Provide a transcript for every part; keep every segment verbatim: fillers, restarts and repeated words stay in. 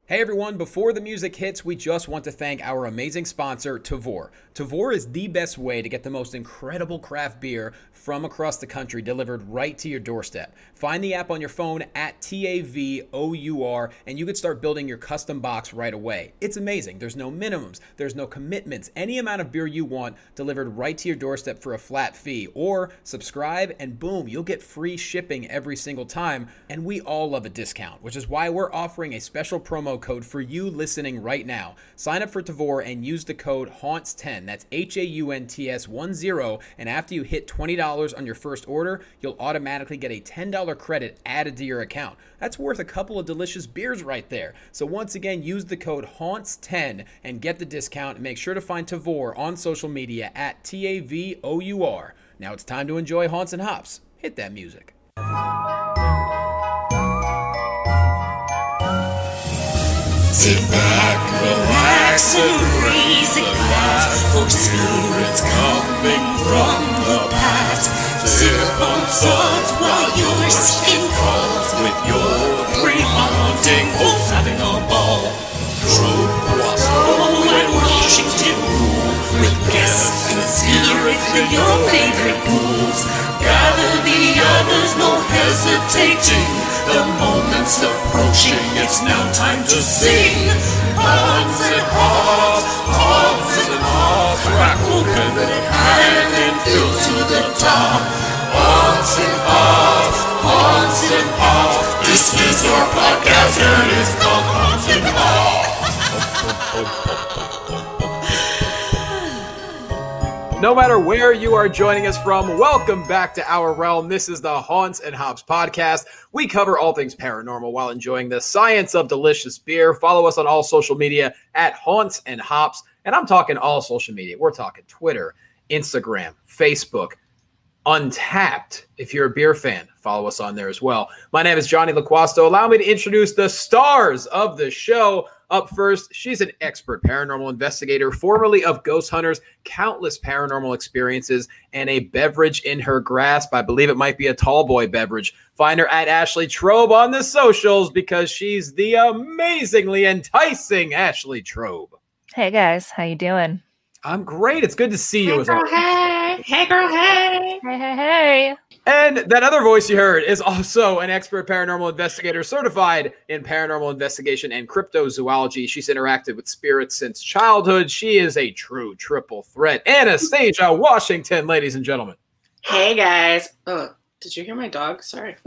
Hey everyone, before the music hits, we just want to thank our amazing sponsor, Tavour. Tavour is the best way to get the most incredible craft beer from across the country delivered right to your doorstep. Find the app on your phone at T A V O U R and you can start building your custom box right away. It's amazing. There's no minimums, there's no commitments. Any amount of beer you want delivered right to your doorstep for a flat fee. Or subscribe and boom, you'll get free shipping every single time. And we all love a discount, which is why we're offering a special promo code for you listening right now. Sign up for Tavour and use the code haunts ten. That's H A U N T S one zero. And after you hit twenty dollars on your first order, you'll automatically get a ten dollars credit added to your account. That's worth a couple of delicious beers right there. So once again, use the code haunts ten and get the discount. And make sure to find Tavour on social media at T A V O U R. Now it's time to enjoy Haunts and Hops. Hit that music. Sit back, relax, and raise a glass for spirits coming from the past. Sip on salt while your skin crawls with your three haunting hosts having a ball. Trope, Wasco, and Washington rule with guests and spirits in your favorite pools. Gather the others, no hesitating. The moment's approaching, it's now time to sing. Haunts and Hops, haunts and Hops, crack open the can and fill to the top. Haunts and Hops, haunts and Hops, this is your podcast and it's called Haunts and Hops. No matter where you are joining us from, welcome back to our realm. This is the Haunts and Hops podcast. We cover all things paranormal while enjoying the science of delicious beer. Follow us on all social media at Haunts and Hops. And I'm talking all social media. We're talking Twitter, Instagram, Facebook, Untapped. If you're a beer fan, follow us on there as well. My name is Johnny LaQuasto. Allow me to introduce the stars of the show. Up first, she's an expert paranormal investigator, formerly of Ghost Hunters, countless paranormal experiences, and a beverage in her grasp. I believe it might be a tall boy beverage. Find her at Ashley Trobe on the socials because she's the amazingly enticing Ashley Trobe. Hey guys, how you doing? I'm great. It's good to see you. Hey girl, hey. Hey girl, hey. Hey, hey, hey. And that other voice you heard is also an expert paranormal investigator, certified in paranormal investigation and cryptozoology. She's interacted with spirits since childhood. She is a true triple threat. Anastasia Washington, ladies and gentlemen. Hey guys. Oh, did you hear my dog? Sorry.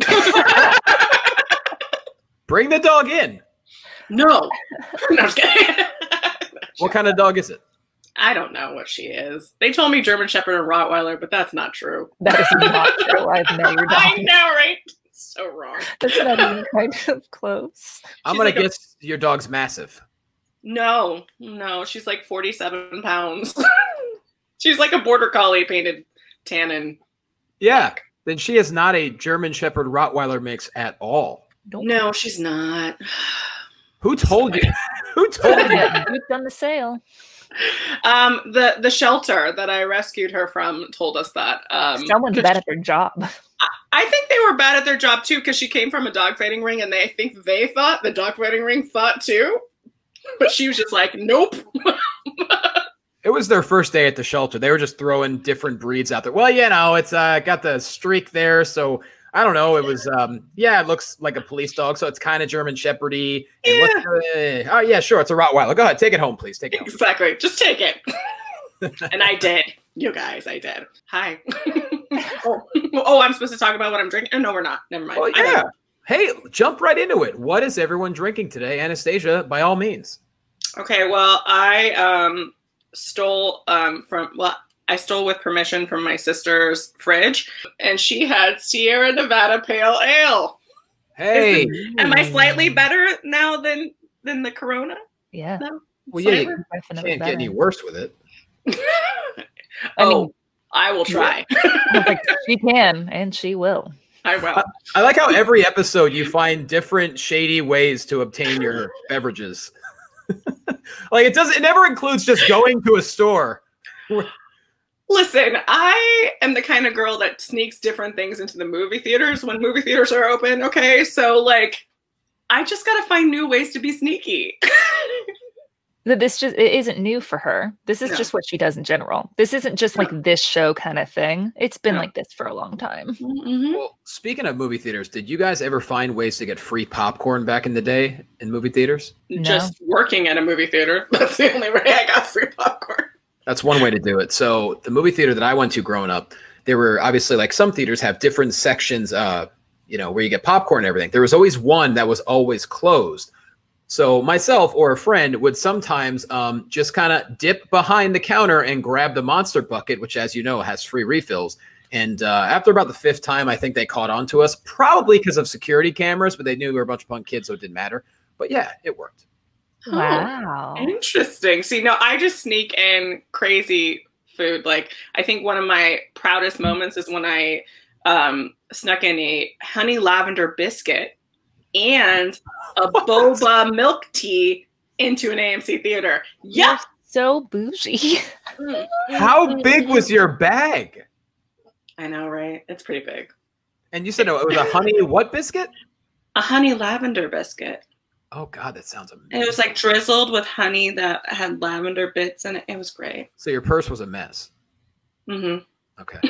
Bring the dog in. No. No, I'm just kidding. What kind of dog is it? I don't know what she is. They told me German Shepherd and Rottweiler, but that's not true. That is not true. I've met your dog. I know, right? It's so wrong. That's not even kind of close. I'm She's going like to a- guess your dog's massive. No, no, she's like forty-seven pounds. She's like a border collie painted tan and... Yeah, then she is not a German Shepherd Rottweiler mix at all. Don't No, she's not. Who told you? Who told you? get duped on the sale. Um, the the shelter that I rescued her from told us that. Um, Someone's 'cause bad at their job. I think they were bad at their job too, because she came from a dogfighting ring, and they I think they thought the dogfighting ring thought too, but she was just like, nope. It was their first day at the shelter. They were just throwing different breeds out there. Well, you know, it's uh, got the streak there, so I don't know. It was, um, yeah, it looks like a police dog, so it's kind of German Shepherd-y. And Yeah. what's the- oh, yeah, sure, it's a Rottweiler. Go ahead, take it home, please. Take it home. Exactly. Just take it. And I did. You guys, I did. Hi. oh. oh, I'm supposed to talk about what I'm drinking? Oh, no, we're not. Never mind. Well, I yeah. don't- Hey, jump right into it. What is everyone drinking today? Anastasia, by all means. Okay, well, I um stole um from well, I stole with permission from my sister's fridge, and she had Sierra Nevada Pale Ale. Hey. Is the- am I slightly better now than than the Corona? Yeah. No. Well, yeah, you Flavor? Definitely can't get better. any worse with it. I oh, mean- I will try. I was like, she can, and she will. I will. I like how every episode you find different shady ways to obtain your beverages. Like it doesn't, it never includes just going to a store. Listen, I am the kind of girl that sneaks different things into the movie theaters when movie theaters are open. Okay, so like, I just gotta find new ways to be sneaky. That this just it isn't new for her. This is No. just what she does in general. This isn't just like this show kind of thing. It's been No. like this for a long time. Mm-hmm. Well, speaking of movie theaters, did you guys ever find ways to get free popcorn back in the day in movie theaters? No. Just working at a movie theater. That's the only way I got free popcorn. That's one way to do it. So the movie theater that I went to growing up, there were obviously like some theaters have different sections, uh, you know, where you get popcorn and everything. There was always one that was always closed. So myself or a friend would sometimes um, just kind of dip behind the counter and grab the Monster bucket, which, as you know, has free refills. And uh, after about the fifth time, I think they caught on to us, probably because of security cameras, but they knew we were a bunch of punk kids, so it didn't matter. But yeah, it worked. Wow. Oh, interesting. See, no, I just sneak in crazy food. Like, I think one of my proudest moments is when I um, snuck in a honey lavender biscuit and a boba milk tea into an A M C theater. Yeah. You're so bougie. How big was your bag? I know, right? It's pretty big. And you said no, it was a honey what biscuit? A honey lavender biscuit. Oh, God, that sounds amazing. And it was like drizzled with honey that had lavender bits in it. It was great. So your purse was a mess. Mm-hmm. Okay.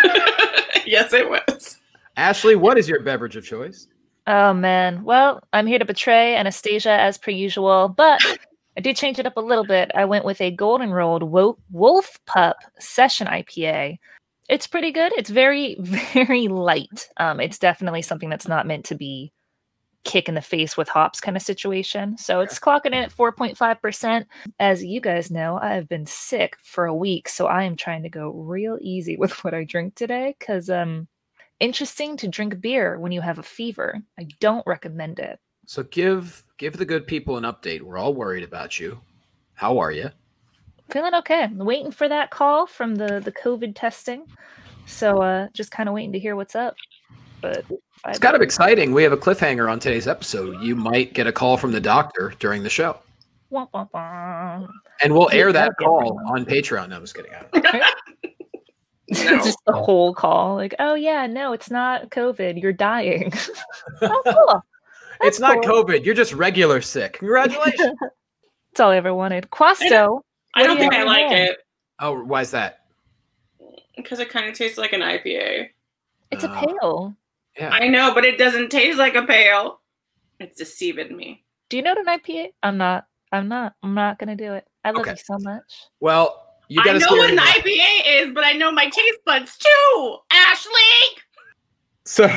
Yes, it was. Ashley, what is your beverage of choice? Oh man. Well, I'm here to betray Anastasia as per usual, but I did change it up a little bit. I went with a golden rolled wo- Wolf Pup Session I P A. It's pretty good. It's very, very light. Um, it's definitely something that's not meant to be kick in the face with hops kind of situation. So it's clocking in at four point five percent. As you guys know, I have been sick for a week, so I am trying to go real easy with what I drink today because um interesting to drink beer when you have a fever. I don't recommend it. So give give the good people an update. We're all worried about you. How are you? Feeling okay. I'm waiting for that call from the the COVID testing. So uh just kind of waiting to hear what's up. But It's kind of exciting. We have a cliffhanger on today's episode. You might get a call from the doctor during the show. Wah, wah, wah. And we'll air that That'd be call awesome. on Patreon. No, I'm just kidding. No. Just the whole call. Like, oh yeah, no, it's not COVID. You're dying. Oh, cool. It's not cool. COVID. You're just regular sick. Congratulations. That's all I ever wanted. Quasto. I what don't do you think I have in like hand? it Oh, why is that? because it kind of tastes like an I P A. It's a Uh, pale. Yeah. I know, but it doesn't taste like a pale. It's deceiving me. Do you know what an I P A? I'm not. I'm not. I'm not gonna do it. I love Okay. you so much. Well, you I got to know what an I P A is, but I know my taste buds too, Ashley. So,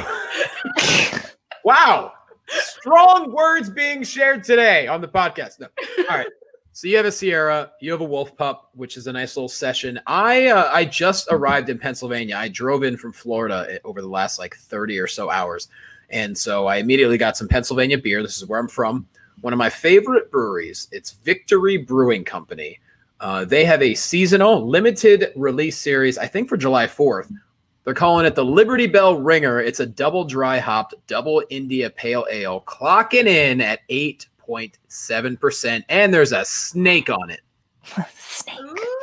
wow. Strong words being shared today on the podcast. No. All right. So you have a Sierra, you have a Wolf Pup, which is a nice little session. I uh, I just arrived in Pennsylvania. I drove in from Florida over the last like thirty or so hours. And so I immediately got some Pennsylvania beer. This is where I'm from. One of my favorite breweries. It's Victory Brewing Company. Uh, they have a seasonal limited release series, I think for July fourth. They're calling it the Liberty Bell Ringer. It's a double dry hopped, double India Pale Ale, clocking in at eight point seven percent. And there's a snake on it. Snake.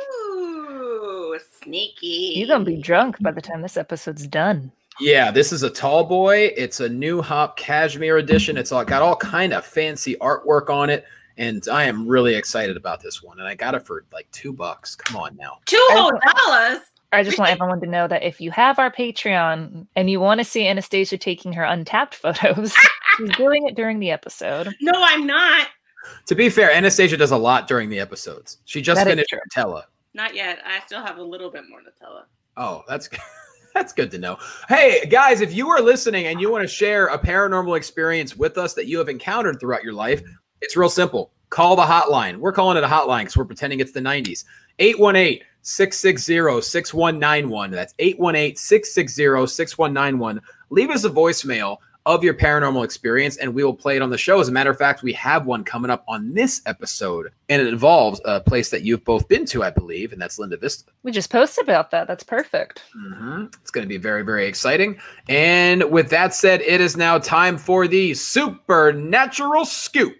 Ooh, sneaky. You're gonna be drunk by the time this episode's done. Yeah, this is a tall boy. It's a new hop cashmere edition. It's all got all kind of fancy artwork on it. And I am really excited about this one. And I got it for like two bucks. Come on now. Two whole dollars. I just want everyone to know that if you have our Patreon and you want to see Anastasia taking her untapped photos, she's doing it during the episode. No, I'm not. To be fair, Anastasia does a lot during the episodes. She just That is finished true. Nutella. Not yet. I still have a little bit more Nutella. Oh, that's that's good to know. Hey, guys, if you are listening and you want to share a paranormal experience with us that you have encountered throughout your life, it's real simple. Call the hotline. We're calling it a hotline because we're pretending it's the nineties. eight one eight, six six zero, six one nine one. That's eight one eight, six six zero, six one nine one. Leave us a voicemail of your paranormal experience, and we will play it on the show. As a matter of fact, we have one coming up on this episode, and it involves a place that you've both been to, I believe, and that's Linda Vista. We just posted about that. That's perfect. Mm-hmm. It's going to be very, very exciting. And with that said, it is now time for the Supernatural Scoop.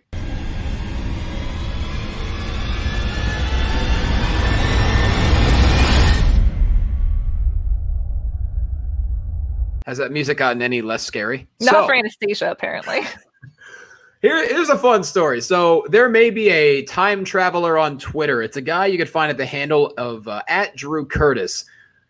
Has that music gotten any less scary? Not So, for Anastasia, apparently. Here, here's a fun story. So there may be a time traveler on Twitter. It's a guy you could find at the handle of uh, at Drew Curtis.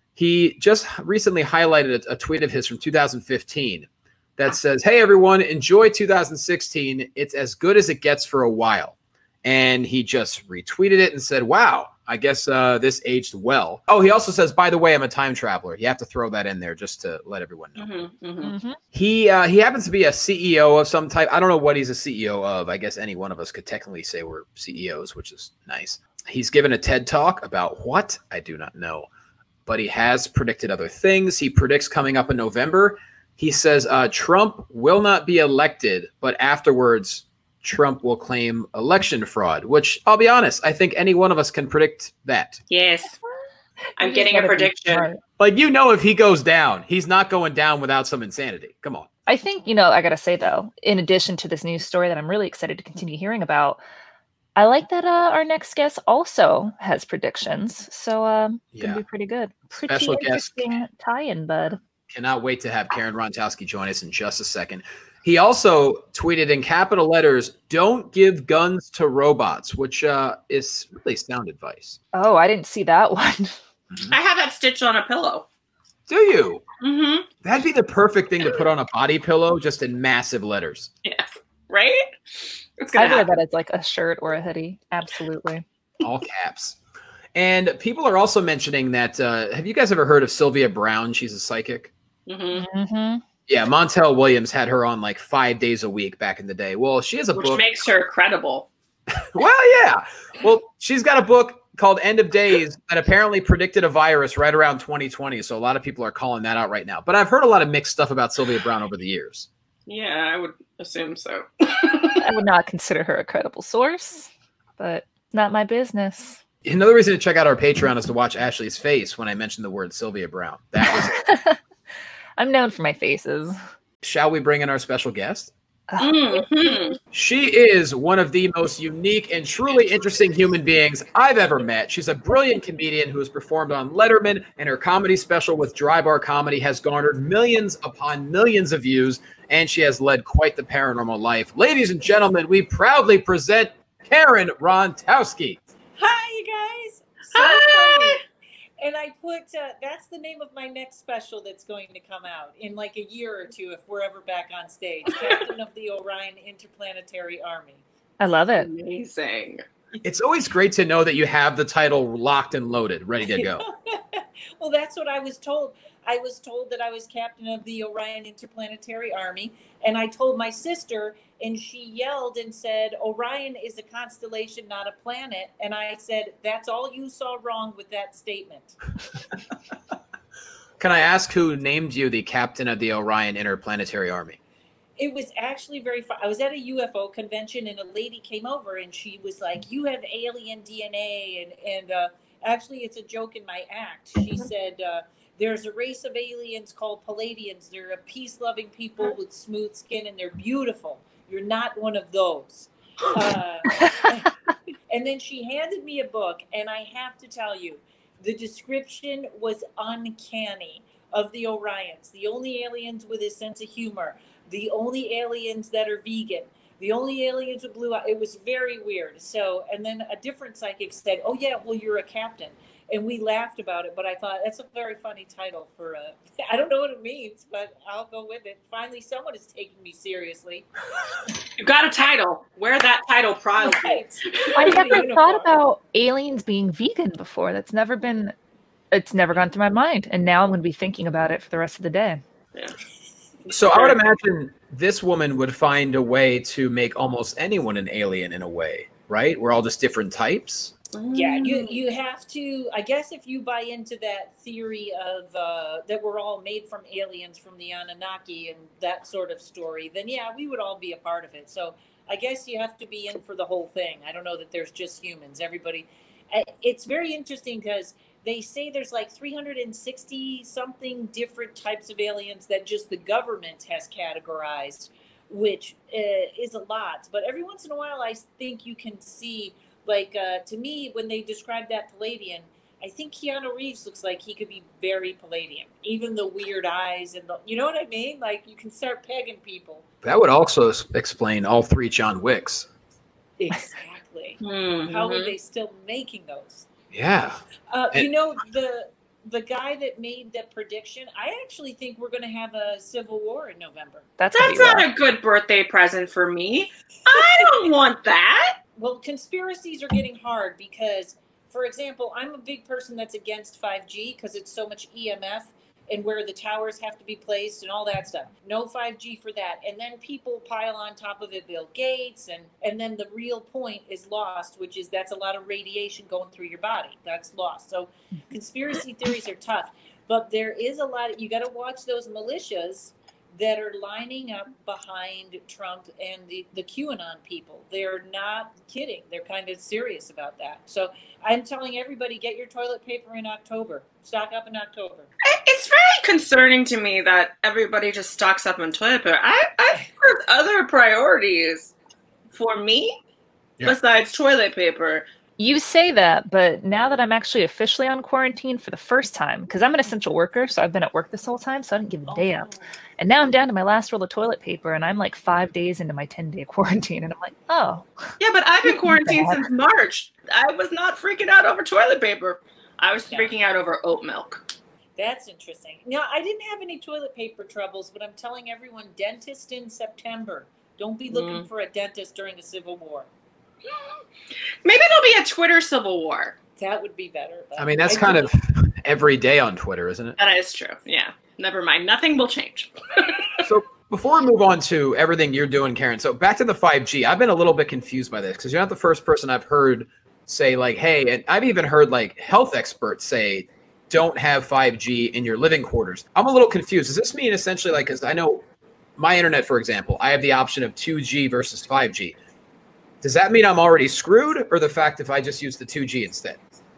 He just recently highlighted a, a tweet of his from two thousand fifteen that says, "Hey everyone, enjoy two thousand sixteen. It's as good as it gets for a while." And he just retweeted it and said, "Wow, I guess uh, this aged well." Oh, he also says, "By the way, I'm a time traveler." You have to throw that in there just to let everyone know. Mm-hmm, mm-hmm. Mm-hmm. He uh, he happens to be a C E O of some type. I don't know what he's a C E O of. I guess any one of us could technically say we're C E Os, which is nice. He's given a TED Talk about what? I do not know. But he has predicted other things. He predicts coming up in November. He says uh, Trump will not be elected, but afterwards Trump will claim election fraud, which I'll be honest, I think any one of us can predict that. Yes. I'm You just getting a gotta be prediction. smart. Like, you know, if he goes down, he's not going down without some insanity. Come on. I think, you know, I gotta say though, in addition to this news story that I'm really excited to continue hearing about, I like that uh, our next guest also has predictions. So um Yeah. gonna be pretty good. Pretty Special guest. interesting tie-in, bud. Cannot wait to have Karen Rontowski join us in just a second. He also tweeted in capital letters, "Don't give guns to robots," which uh, is really sound advice. Oh, I didn't see that one. Mhm. I have that stitched on a pillow. Do you? Mm-hmm. That'd be the perfect thing to put on a body pillow, just in massive letters. Yes. Right? It's I gonna wear happen. that as like a shirt or a hoodie. Absolutely. All caps. And people are also mentioning that, uh, have you guys ever heard of Sylvia Brown? She's a psychic. Mm-hmm. Mm-hmm. Yeah, Montel Williams had her on like five days a week back in the day. Well, she has a Which book. makes her credible. Well, yeah. Well, she's got a book called End of Days that apparently predicted a virus right around twenty twenty. So a lot of people are calling that out right now. But I've heard a lot of mixed stuff about Sylvia Brown over the years. Yeah, I would assume so. I would not consider her a credible source, but not my business. Another reason to check out our Patreon is to watch Ashley's face when I mentioned the word Sylvia Brown. That was it. I'm known for my faces. Shall we bring in our special guest? Mm-hmm. She is one of the most unique and truly interesting human beings I've ever met. She's a brilliant comedian who has performed on Letterman, and her comedy special with Dry Bar Comedy has garnered millions upon millions of views, and she has led quite the paranormal life. Ladies and gentlemen, we proudly present Karen Rontowski. Hi, you guys. So Hi. funny. And I put, uh, that's the name of my next special that's going to come out in like a year or two if we're ever back on stage. Captain of the Orion Interplanetary Army. I love it. Amazing. It's always great to know that you have the title locked and loaded, ready to go. Well, that's what I was told. I was told that I was captain of the Orion Interplanetary Army. And I told my sister, and she yelled and said, "Orion is a constellation, not a planet." And I said, "That's all you saw wrong with that statement." Can I ask who named you the captain of the Orion Interplanetary Army? It was actually very fun. I was at a U F O convention, and a lady came over, and she was like, "You have alien D N A." And, and uh, actually, it's a joke in my act. She said, uh, "There's a race of aliens called Palladians. They're a peace-loving people with smooth skin, and they're beautiful. You're not one of those." Uh, and then she handed me a book, and I have to tell you, the description was uncanny of the Orions. The only aliens with a sense of humor. The only aliens that are vegan. The only aliens with blue eyes. It was very weird. So, and then a different psychic said, "Oh yeah, well, you're a captain." And we laughed about it, but I thought that's a very funny title for a, I don't know what it means, but I'll go with it. Finally, someone is taking me seriously. You got a title. Wear that title proudly. Right. I The never uniform. thought about aliens being vegan before. That's never been, it's never gone through my mind. And now I'm going to be thinking about it for the rest of the day. Yeah. So I would imagine this woman would find a way to make almost anyone an alien in a way, right? We're all just different types. Yeah, you you have to. I guess if you buy into that theory of uh, that we're all made from aliens from the Anunnaki and that sort of story, then yeah, we would all be a part of it. So I guess you have to be in for the whole thing. I don't know that there's just humans. Everybody, I- it's very interesting because they say there's like three hundred sixty something different types of aliens that just the government has categorized, which uh, is a lot. But every once in a while, I think you can see. Like, uh, to me, when they describe that Palladian, I think Keanu Reeves looks like he could be very Palladian. Even the weird eyes and the, you know what I mean? Like, you can start pegging people. That would also s- explain all three John Wicks. Exactly. Mhm. How are they still making those? Yeah. Uh, And- you know, the the guy that made the prediction, I actually think we're going to have a civil war in November. That's gonna That's be not rough. a good birthday present for me. I don't want that. Well, conspiracies are getting hard because, for example, I'm a big person that's against five G because it's so much E M F and where the towers have to be placed and all that stuff. No five G for that. And then people pile on top of it Bill Gates, and, and then the real point is lost, which is that's a lot of radiation going through your body. That's lost. So conspiracy theories are tough. But there is a lot, of, you got to watch those militias that are lining up behind Trump and the, the QAnon people. They're not kidding. They're kind of serious about that. So I'm telling everybody, get your toilet paper in October. Stock up in October. It's very concerning to me that everybody just stocks up on toilet paper. I, I think there's other priorities for me Yeah. besides toilet paper. You say that, but now that I'm actually officially on quarantine for the first time, because I'm an essential worker, so I've been at work this whole time, so I didn't give a damn. And now I'm down to my last roll of toilet paper, and I'm like five days into my ten-day quarantine, and I'm like, oh. Yeah, but I've been quarantined Bad. since March. I was not freaking out over toilet paper. I was Yeah. freaking out over oat milk. That's interesting. Now, I didn't have any toilet paper troubles, but I'm telling everyone, dentist in September. Don't be looking Mm. for a dentist during a civil war. Maybe it'll be a Twitter civil war. That would be better. I mean, that's I kind do- of every day on Twitter, isn't it? That is true. Yeah. Never mind. Nothing will change. So before we move on to everything you're doing, Karen, so back to the five G. I've been a little bit confused by this because you're not the first person I've heard say like, hey, and I've even heard like health experts say, don't have five G in your living quarters. I'm a little confused. Does this mean essentially like, because I know my internet, for example, I have the option of two G versus five G. Does that mean I'm already screwed, or the fact if I just use the two G instead?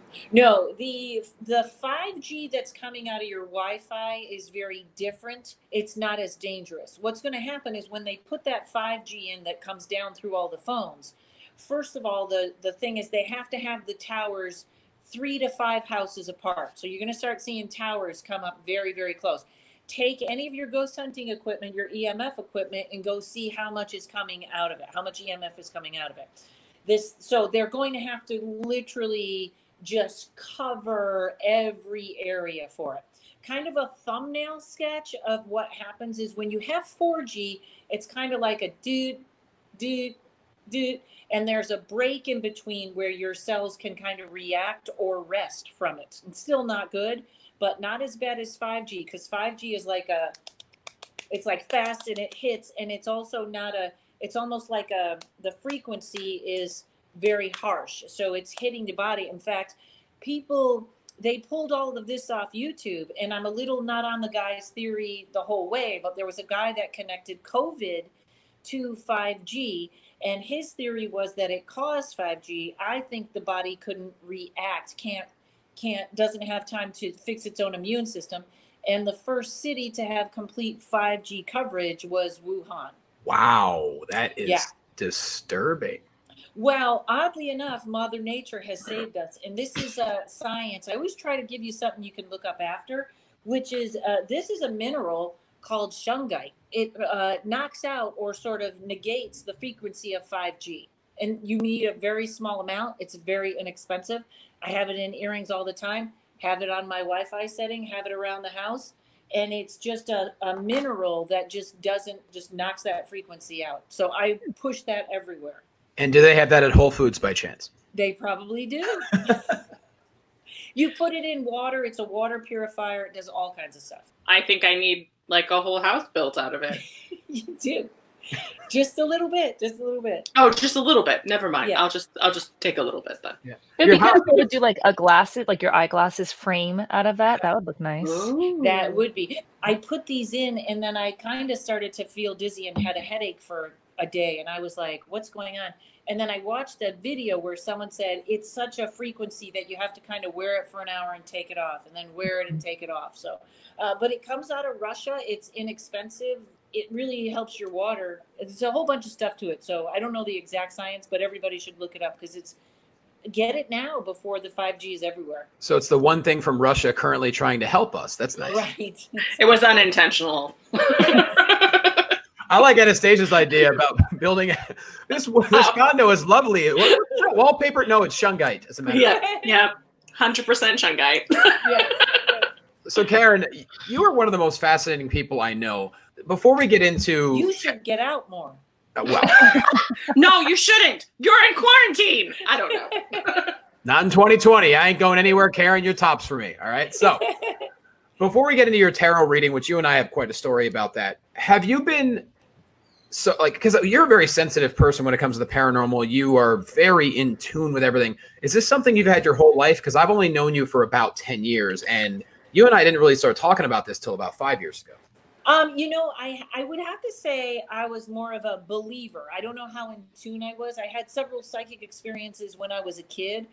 No, the the five G that's coming out of your Wi-Fi is very different. It's not as dangerous. What's going to happen is when they put that five G in that comes down through all the phones, first of all, the, the thing is they have to have the towers three to five houses apart. So you're going to start seeing towers come up very, very close. Take any of your ghost hunting equipment, your E M F equipment, and go see how much is coming out of it, how much E M F is coming out of it. This, so they're going to have to literally just cover every area for it. Kind of a thumbnail sketch of what happens is when you have four G, it's kind of like a dude, dude, dude, and there's a break in between where your cells can kind of react or rest from it. It's still not good, but not as bad as five G, because five G is like a, it's like fast and it hits, and it's also not a, it's almost like a, the frequency is very harsh. So it's hitting the body. In fact, people, they pulled all of this off YouTube, and I'm a little not on the guy's theory the whole way, but there was a guy that connected COVID to five G, and his theory was that it caused five G. I think the body couldn't react, can't, can't, doesn't have time to fix its own immune system. And the first city to have complete five G coverage was Wuhan. Wow, that is Yeah. disturbing. Well, oddly enough, Mother Nature has saved us. And this is uh, science. I always try to give you something you can look up after, which is, uh, this is a mineral called shungite. It uh, knocks out or sort of negates the frequency of five G. And you need a very small amount. It's very inexpensive. I have it in earrings all the time, have it on my Wi-Fi setting, have it around the house. And it's just a, a mineral that just doesn't, just knocks that frequency out. So I push that everywhere. And do they have that at Whole Foods by chance? They probably do. You put it in water. It's a water purifier. It does all kinds of stuff. I think I need like a whole house built out of it. You do. Just a little bit. Just a little bit. Oh, just a little bit. Never mind. Yeah. I'll just I'll just take a little bit then. Yeah. It'd Your be kind house- of cool to do like a glasses, like your eyeglasses frame out of that. That would look nice. That would be. I put these in, and then I kind of started to feel dizzy and had a headache for a day. And I was like, what's going on? And then I watched a video where someone said it's such a frequency that you have to kind of wear it for an hour and take it off, and then wear it and take it off. So, uh, but it comes out of Russia. It's inexpensive. It really helps your water. There's a whole bunch of stuff to it. So I don't know the exact science, but everybody should look it up because it's, get it now before the five G is everywhere. So it's the one thing from Russia currently trying to help us. That's nice. Right. It was unintentional. I like Anastasia's idea about building this. This condo is lovely. What, what's that, wallpaper? No, it's shungite. As a matter of Yeah, fact. yeah, one hundred percent shungite. Yeah. So, Karen, you are one of the most fascinating people I know. Before we get into, You should get out more. uh, well, No, you shouldn't. You're in quarantine. I don't know. not in twenty twenty. I ain't going anywhere. Karen, your tops for me. All right. So, before we get into your tarot reading, which you and I have quite a story about that, have you been so like, because you're a very sensitive person when it comes to the paranormal, you are very in tune with everything. Is this something you've had your whole life? Because I've only known you for about ten years, and you and I didn't really start talking about this till about five years ago. Um, you know, I I would have to say I was more of a believer. I don't know how in tune I was. I had several psychic experiences when I was a kid,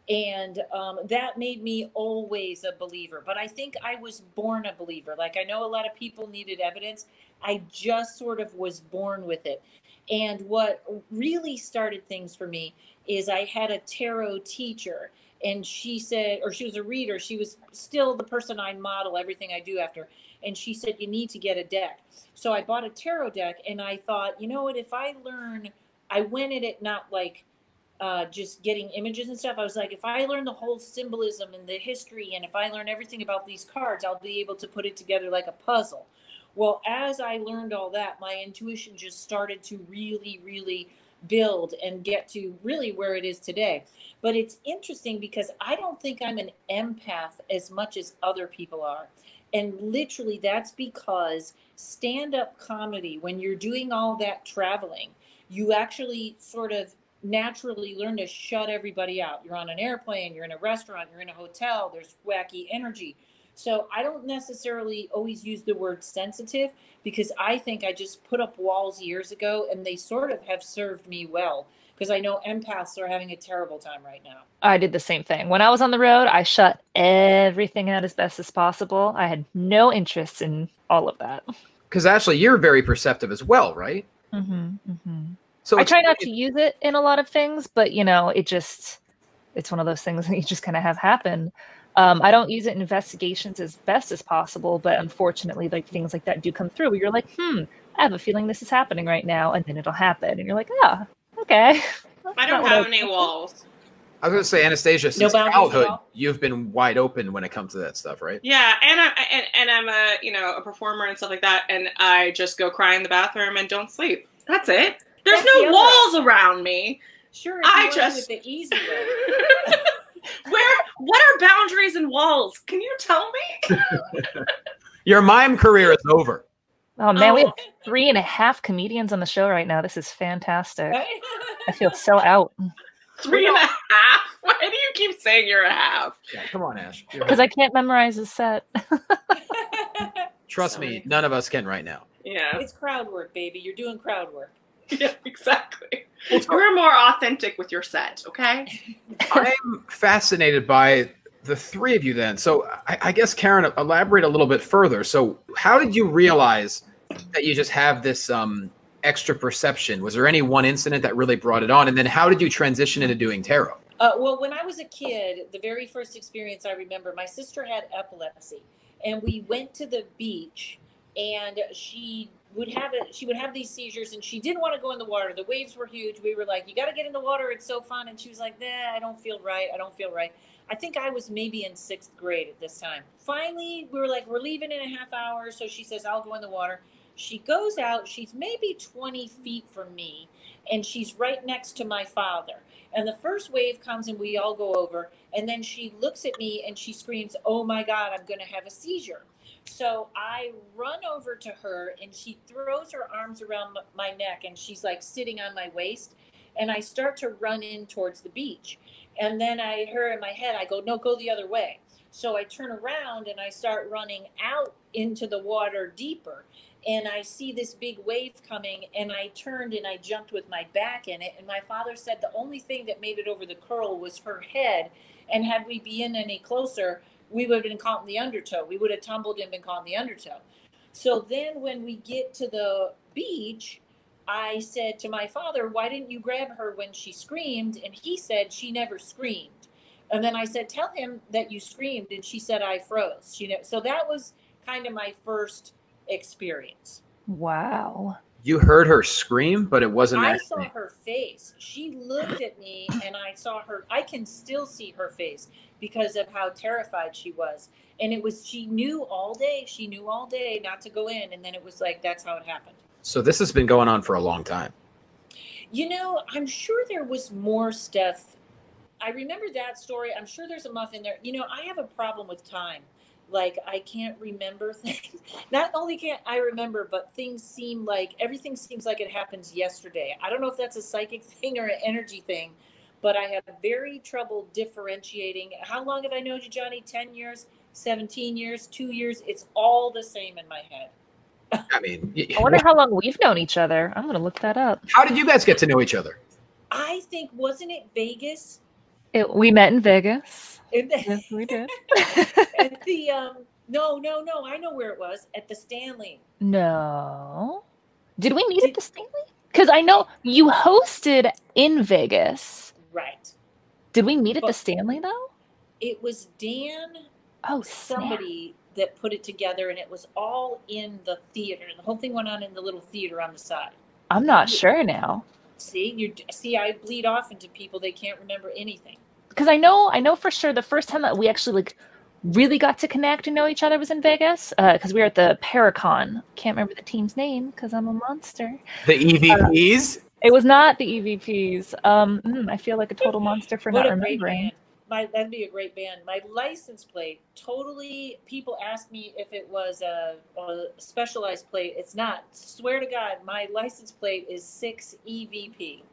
and um, that made me always a believer. But I think I was born a believer. Like, I know a lot of people needed evidence. I just sort of was born with it. And what really started things for me is I had a tarot teacher, and she said, or she was a reader. She was still the person I model everything I do after. And she said, you need to get a deck. So I bought a tarot deck, and I thought, you know what, if I learn, I went at it not like uh, just getting images and stuff. I was like, if I learn the whole symbolism and the history, and if I learn everything about these cards, I'll be able to put it together like a puzzle. Well, as I learned all that, my intuition just started to really, really build and get to really where it is today. But it's interesting because I don't think I'm an empath as much as other people are. And literally that's because stand-up comedy, when you're doing all that traveling, you actually sort of naturally learn to shut everybody out. You're on an airplane, you're in a restaurant, you're in a hotel, there's wacky energy. So I don't necessarily always use the word sensitive, because I think I just put up walls years ago, and they sort of have served me well, because I know empaths are having a terrible time right now. I did the same thing. When I was on the road, I shut everything out as best as possible. I had no interest in all of that. Because Ashley, you're very perceptive as well, right? Mm-hmm, mm-hmm. So I it's- try not to use it in a lot of things, but you know, it just, it's one of those things that you just kind of have happen. Um, I don't use it in investigations as best as possible, but unfortunately, like things like that do come through where you're like, hmm, I have a feeling this is happening right now, and then it'll happen, and you're like, ah, okay. I don't have any walls. I was going to say, Anastasia, No since boundaries at childhood, all? you've been wide open when it comes to that stuff, right? Yeah, and I'm and, and I'm a you know a performer and stuff like that, and I just go cry in the bathroom and don't sleep. That's it. There's That's the no other- walls around me. Sure, if I you wanna do just- it the easy way. Where? What are boundaries and walls? Can you tell me? Your mime career is over. Oh man, we Oh. have three and a half comedians on the show right now. This is fantastic. I feel so out Three and a half? Why do you keep saying you're a half? Yeah, come on, Ash. You're- because I can't memorize a set. Trust me, none of us can right now. Yeah, It's crowd work, baby. You're doing crowd work. yeah, exactly. You're more authentic with your set, okay? I'm fascinated by the three of you then. So I, I guess, Karen, elaborate a little bit further. So how did you realize that you just have this um, extra perception? Was there any one incident that really brought it on? And then how did you transition into doing tarot? Uh, well, when I was a kid, the very first experience I remember, my sister had epilepsy, and we went to the beach, and she would have it. She would have these seizures, and she didn't want to go in the water. The waves were huge. We were like, "You got to get in the water. It's so fun." And she was like, "Nah, I don't feel right. I don't feel right." I think I was maybe in sixth grade at this time. Finally, we were like, "We're leaving in a half hour," so she says, "I'll go in the water." She goes out. She's maybe twenty feet from me, and she's right next to my father. And the first wave comes, and we all go over. And then she looks at me, and she screams, "Oh my God, I'm going to have a seizure." So I run over to her, and she throws her arms around my neck, and she's like sitting on my waist. And I start to run in towards the beach. And then I hear in my head, I go, "No, go the other way." So I turn around, and I start running out into the water deeper. And I see this big wave coming, and I turned and I jumped with my back in it. And my father said the only thing that made it over the curl was her head. And had we been any closer, we would have been caught in the undertow. We would have tumbled and been caught in the undertow. So then when we get to the beach, I said to my father, "Why didn't you grab her when she screamed?" And he said, "She never screamed." And then I said, "Tell him that you screamed." And she said, "I froze." She know, so that was kind of my first experience. Wow. You heard her scream, but it wasn't I actually. saw her face. She looked at me and I saw her. I can still see her face because of how terrified she was. And it was, she knew all day, she knew all day not to go in. And then it was like, that's how it happened. So this has been going on for a long time. You know, I'm sure there was more stuff. I remember that story. I'm sure there's a muff in there. You know, I have a problem with time. Like, I can't remember things. Not only can't I remember, but things seem like, everything seems like it happens yesterday. I don't know if that's a psychic thing or an energy thing, but I have very trouble differentiating. How long have I known you, Johnny? ten years, seventeen years, two years? It's all the same in my head. I mean, I wonder how long we've known each other. I'm going to look that up. how did you guys get to know each other? I think, wasn't it Vegas? It, we met in Vegas. In the, Yes, we did. at the, um, no, no, no, I know where it was. At the Stanley. No. Did we meet at the Stanley? Because I know you hosted in Vegas. Right. Did we meet at the But- Stanley, though? It was Dan, Oh, snap. somebody that put it together, and it was all in the theater. The whole thing went on in the little theater on the side. I'm not sure now. See, you see, I bleed off into people. They can't remember anything. Because I know, I know for sure the first time that we actually like really got to connect and know each other was in Vegas. Because we were at the Paracon. Can't remember the team's name because I'm a monster. The E V Ps? It was not the E V Ps. Um, mm, I feel like a total monster for What not a great remembering. band! My that'd be a great band. My license plate, totally. People ask me if it was a, a specialized plate. It's not. Swear to God, my license plate is six E V P.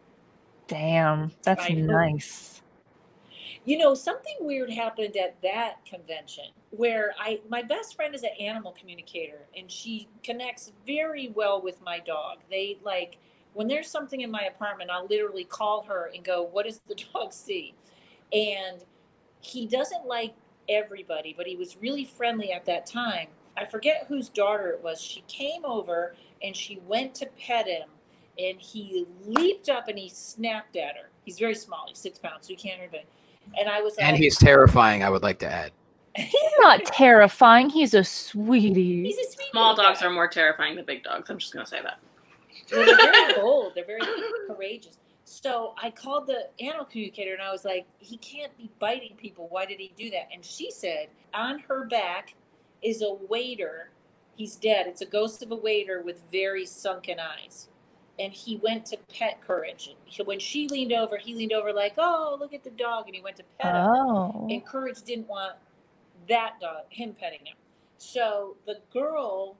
Damn, that's I know. nice. You know, something weird happened at that convention where I, my best friend is an animal communicator and she connects very well with my dog. They like, when there's something in my apartment, I'll literally call her and go, what does the dog see? And he doesn't like everybody, but he was really friendly at that time. I forget whose daughter it was. She came over and she went to pet him and he leaped up and he snapped at her. He's very small. He's six pounds, so he can't hurt anybody. And I was like, And he's terrifying, I would like to add. He's not terrifying. He's a sweetie. he's a sweet Small little dogs guy. are more terrifying than big dogs. I'm just gonna say that. Well, they're very bold. They're very courageous. So I called the animal communicator and I was like, he can't be biting people. Why did he do that? And she said, on her back is a waiter. He's dead. It's a ghost of a waiter with very sunken eyes. And he went to pet Courage. And he, when she leaned over, he leaned over like, oh, look at the dog. And he went to pet him. Oh. And Courage didn't want that dog, him petting him. So the girl,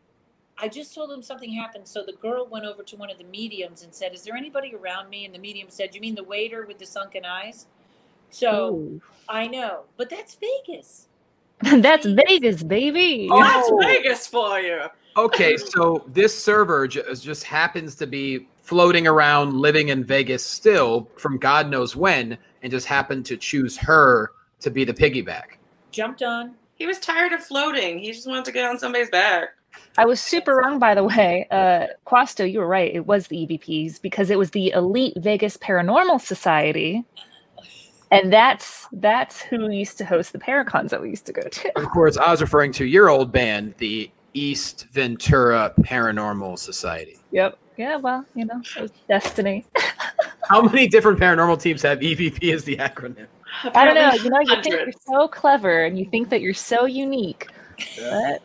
I just told him something happened. So the girl went over to one of the mediums and said, is there anybody around me? And the medium said, you mean the waiter with the sunken eyes? So Ooh. I know, but that's Vegas. That's Vegas, baby. Oh, that's Oh. Vegas for you. Okay, so this server j- just happens to be floating around, living in Vegas still from God knows when, and just happened to choose her to be the piggyback. Jumped on. He was tired of floating. He just wanted to get on somebody's back. I was super wrong, by the way. Uh, Quasto, you were right. It was the E V Ps because it was the Elite Vegas Paranormal Society. And that's that's who used to host the Paracons that we used to go to. Of course, I was referring to your old band, the East Ventura Paranormal Society. Yep. Yeah, well, you know, it was destiny. How many different paranormal teams have E V P as the acronym? I don't know. You know, you think you're Hundreds. so clever and you think that you're so unique. But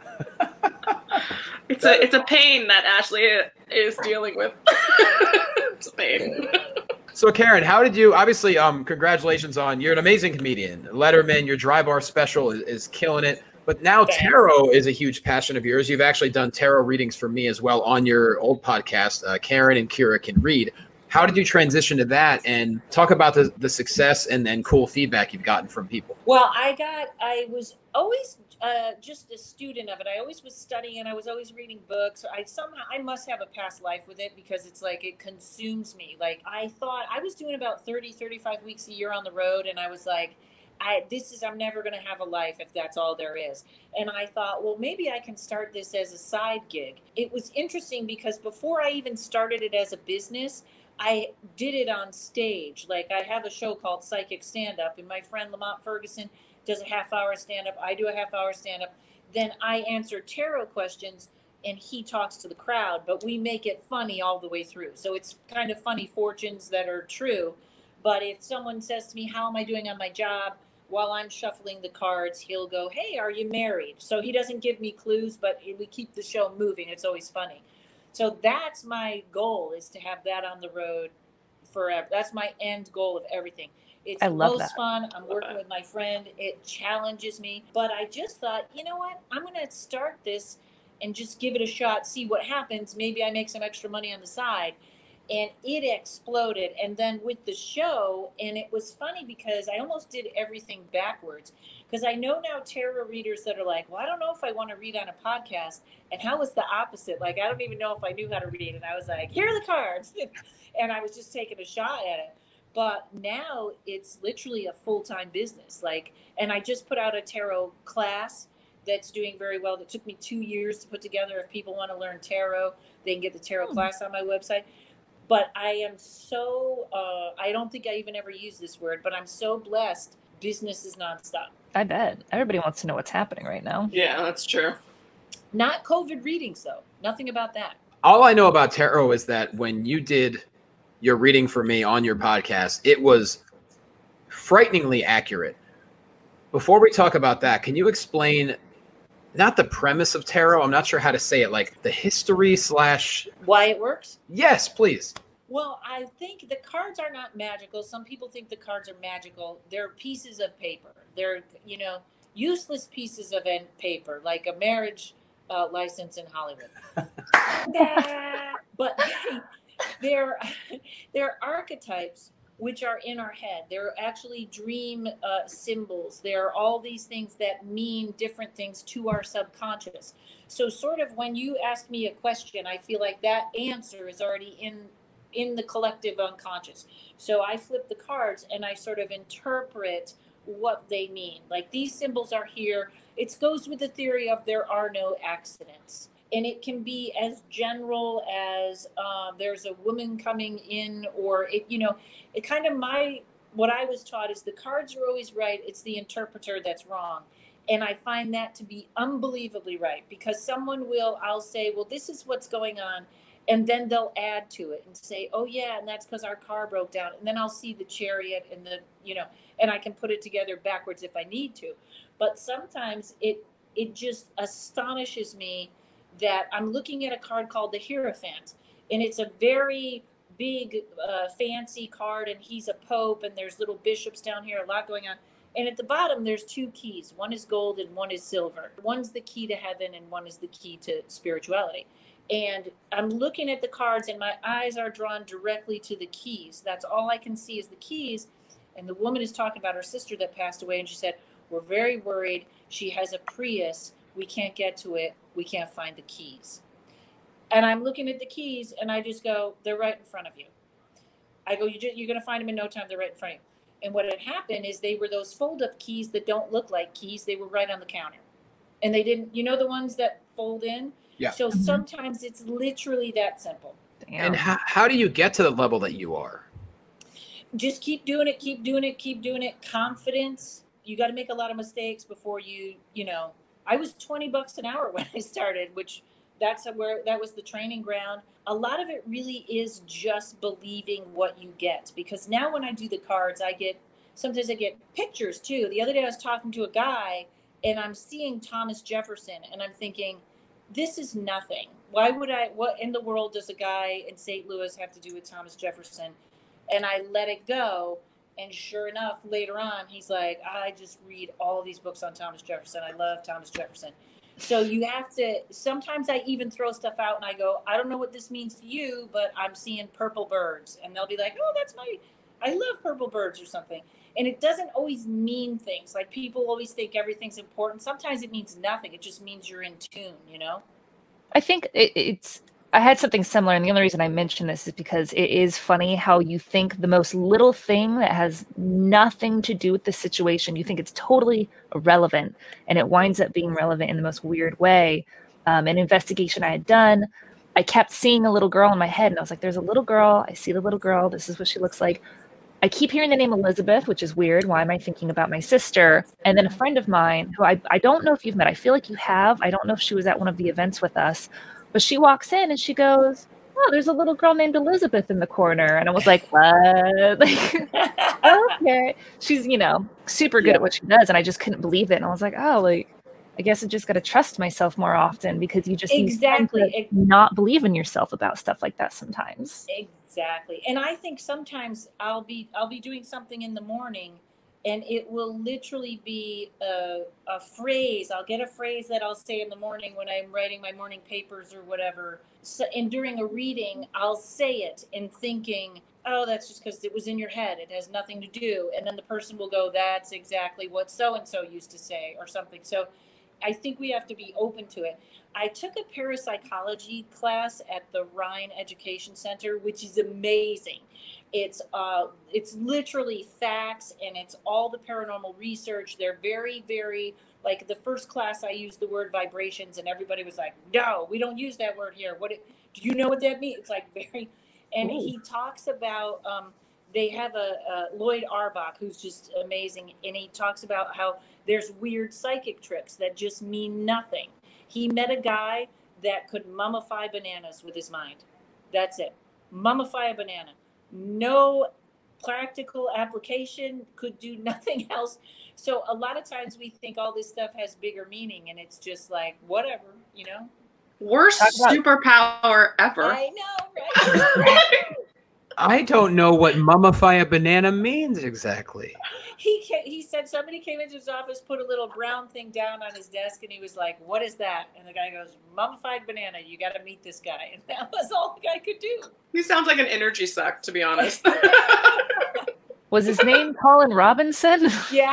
It's a it's a pain that Ashley is dealing with. It's a pain. So, Karen, how did you? Obviously, um, congratulations on you're an amazing comedian. Letterman, your Dry Bar special is, is killing it. But now Thanks. tarot is a huge passion of yours. You've actually done tarot readings for me as well on your old podcast, uh, Karen and Kira Can Read. How did you transition to that and talk about the, the success and then cool feedback you've gotten from people? Well, I got, I was always uh, just a student of it. I always was studying and I was always reading books. I somehow, I must have a past life with it because it's like, it consumes me. Like I thought I was doing about thirty, thirty-five weeks a year on the road. And I was like, I, this is, I'm never going to have a life if that's all there is. And I thought, well, maybe I can start this as a side gig. It was interesting because before I even started it as a business, I did it on stage. Like I have a show called Psychic Stand Up and my friend Lamont Ferguson does a half hour stand up. I do a half hour stand up. Then I answer tarot questions and he talks to the crowd, but we make it funny all the way through. So it's kind of funny fortunes that are true. But if someone says to me, how am I doing on my job? While I'm shuffling the cards, he'll go, hey, are you married? So he doesn't give me clues, but we keep the show moving. It's always funny. So that's my goal, is to have that on the road forever. That's my end goal of everything. It's I the love most that. fun. I'm working with my friend. It challenges me. But I just thought, you know what? I'm going to start this and just give it a shot, see what happens. Maybe I make some extra money on the side. And it exploded. And then with the show, and it was funny because I almost did everything backwards. Because I know now tarot readers that are like, well, I don't know if I want to read on a podcast. And how was the opposite? Like, I don't even know if I knew how to read. And I was like, here are the cards. And I was just taking a shot at it. But now it's literally a full-time business. Like, and I just put out a tarot class that's doing very well. That took me two years to put together. If people want to learn tarot, they can get the tarot class on my website. But I am so, uh, I don't think I even ever use this word, but I'm so blessed. Business is nonstop. I bet. Everybody wants to know what's happening right now. Yeah, that's true. Not COVID readings, though. Nothing about that. All I know about tarot is that when you did your reading for me on your podcast, it was frighteningly accurate. Before we talk about that, can you explain not the premise of tarot? I'm not sure how to say it, like the history slash... Why it works? Yes, please. Well, I think the cards are not magical. Some people think the cards are magical. They're pieces of paper. They're, you know, useless pieces of paper, like a marriage uh, license in Hollywood. But they're, they're archetypes which are in our head. They're actually dream uh, symbols. There are all these things that mean different things to our subconscious. So sort of when you ask me a question, I feel like that answer is already in in the collective unconscious. So I flip the cards and I sort of interpret what they mean. Like, these symbols are here. It goes with the theory of there are no accidents. And it can be as general as uh, there's a woman coming in, or it, you know, it kind of my, what I was taught is the cards are always right. It's the interpreter that's wrong. And I find that to be unbelievably right, because someone will, I'll say, well, this is what's going on. And then they'll add to it and say, oh yeah, and that's because our car broke down. And then I'll see the chariot and the, you know, and I can put it together backwards if I need to. But sometimes it, it just astonishes me that I'm looking at a card called the Hierophant, and it's a very big, uh, fancy card, and he's a pope, and there's little bishops down here, a lot going on. And at the bottom, there's two keys. One is gold and one is silver. One's the key to heaven and one is the key to spirituality. And I'm looking at the cards and my eyes are drawn directly to the keys. That's all I can see is the keys. And the woman is talking about her sister that passed away, and she said, we're very worried. She has a Prius. We can't get to it. We can't find the keys. And I'm looking at the keys and I just go, they're right in front of you. I go, you just, you're going to find them in no time. They're right in front of you. And what had happened is they were those fold-up keys that don't look like keys. They were right on the counter. And they didn't, you know, the ones that fold in? Yeah. So sometimes it's literally that simple. Damn. And how, how do you get to the level that you are? Just keep doing it, keep doing it, keep doing it. Confidence. You got to make a lot of mistakes before you, you know, I was twenty bucks an hour when I started, which that's where that was the training ground. A lot of it really is just believing what you get, because now when I do the cards, I get, sometimes I get pictures too. The other day I was talking to a guy and I'm seeing Thomas Jefferson and I'm thinking, this is nothing. Why would I, what in the world does a guy in Saint Louis have to do with Thomas Jefferson? And I let it go. And sure enough, later on, he's like, I just read all these books on Thomas Jefferson. I love Thomas Jefferson. So you have to, sometimes I even throw stuff out and I go, I don't know what this means to you, but I'm seeing purple birds. And they'll be like, oh, that's my, I love purple birds or something. And it doesn't always mean things. Like, people always think everything's important. Sometimes it means nothing. It just means you're in tune, you know? I think it, it's, I had something similar, and the only reason I mention this is because it is funny how you think the most little thing that has nothing to do with the situation, you think it's totally irrelevant, and it winds up being relevant in the most weird way. Um, an investigation I had done, I kept seeing a little girl in my head, and I was like, there's a little girl, I see the little girl, this is what she looks like. I keep hearing the name Elizabeth, which is weird. Why am I thinking about my sister? And then a friend of mine, who I, I don't know if you've met, I feel like you have, I don't know if she was at one of the events with us, But she walks in and she goes, oh, there's a little girl named Elizabeth in the corner. And I was like, what? Like, okay. She's, you know, super good Yeah. at what she does. And I just couldn't believe it. And I was like, oh, like, I guess I just got to trust myself more often, because you just you tend Exactly. to not believe in yourself about stuff like that sometimes. Exactly. And I think sometimes I'll be I'll be doing something in the morning, and it will literally be a, a phrase. I'll get a phrase that I'll say in the morning when I'm writing my morning papers or whatever. So, and during a reading, I'll say it and thinking, oh, that's just because it was in your head. It has nothing to do. And then the person will go, that's exactly what so-and-so used to say or something. So I think we have to be open to it. I took a parapsychology class at the Rhine Education Center, which is amazing. It's uh, it's literally facts, and it's all the paranormal research. They're very, very, like the first class I used the word vibrations, and everybody was like, no, we don't use that word here. What it, do you know what that means? It's like very, and Ooh. he talks about, um, they have a, a Lloyd Arbach, who's just amazing, and he talks about how there's weird psychic tricks that just mean nothing. He met a guy that could mummify bananas with his mind. That's it. Mummify a banana. No practical application, could do nothing else. So a lot of times we think all this stuff has bigger meaning, and it's just like, whatever, you know? Worst Talk about- superpower ever. I know, right? I don't know what mummify a banana means exactly. He ca- he said somebody came into his office, put a little brown thing down on his desk, and he was like, what is that? And the guy goes, mummified banana. You got to meet this guy. And that was all the guy could do. He sounds like an energy suck, to be honest. Was his name Colin Robinson? Yeah.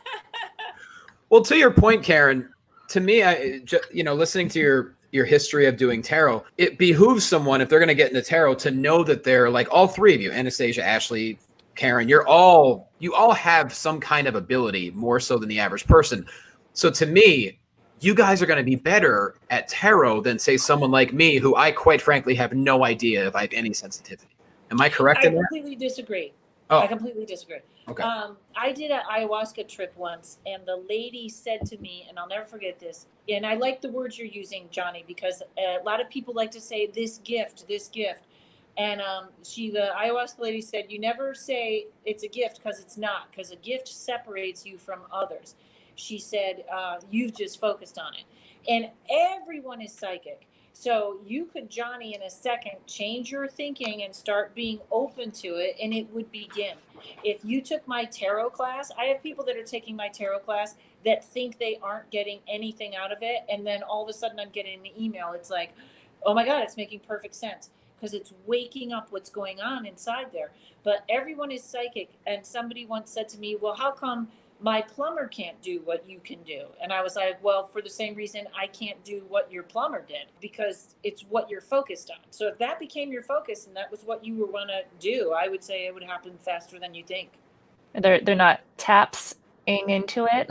Well, to your point, Karen, to me, I, ju- you know, listening to your your history of doing tarot, it behooves someone, if they're going to get into tarot, to know that they're like all three of you, Anastasia, Ashley, Karen, you're all, you all have some kind of ability, more so than the average person. So to me, you guys are going to be better at tarot than, say, someone like me, who I quite frankly have no idea if I have any sensitivity. Am I correct I in that? completely disagree. Oh. I completely disagree. Okay. Um, I did an ayahuasca trip once, and the lady said to me, and I'll never forget this, and I like the words you're using, Johnny, because a lot of people like to say this gift, this gift. And um, she, the ayahuasca lady said, you never say it's a gift, because it's not, because a gift separates you from others. She said, uh, you've just focused on it. And everyone is psychic. So you could, Johnny, in a second, change your thinking and start being open to it, and it would begin. If you took my tarot class, I have people that are taking my tarot class that think they aren't getting anything out of it, and then all of a sudden I'm getting an email. It's like, oh my God, it's making perfect sense, because it's waking up what's going on inside there. But everyone is psychic, and somebody once said to me, well, how come my plumber can't do what you can do? And I was like, well, for the same reason I can't do what your plumber did, because it's what you're focused on. So if that became your focus and that was what you were going to do, I would say it would happen faster than you think. They're they're not taps into it.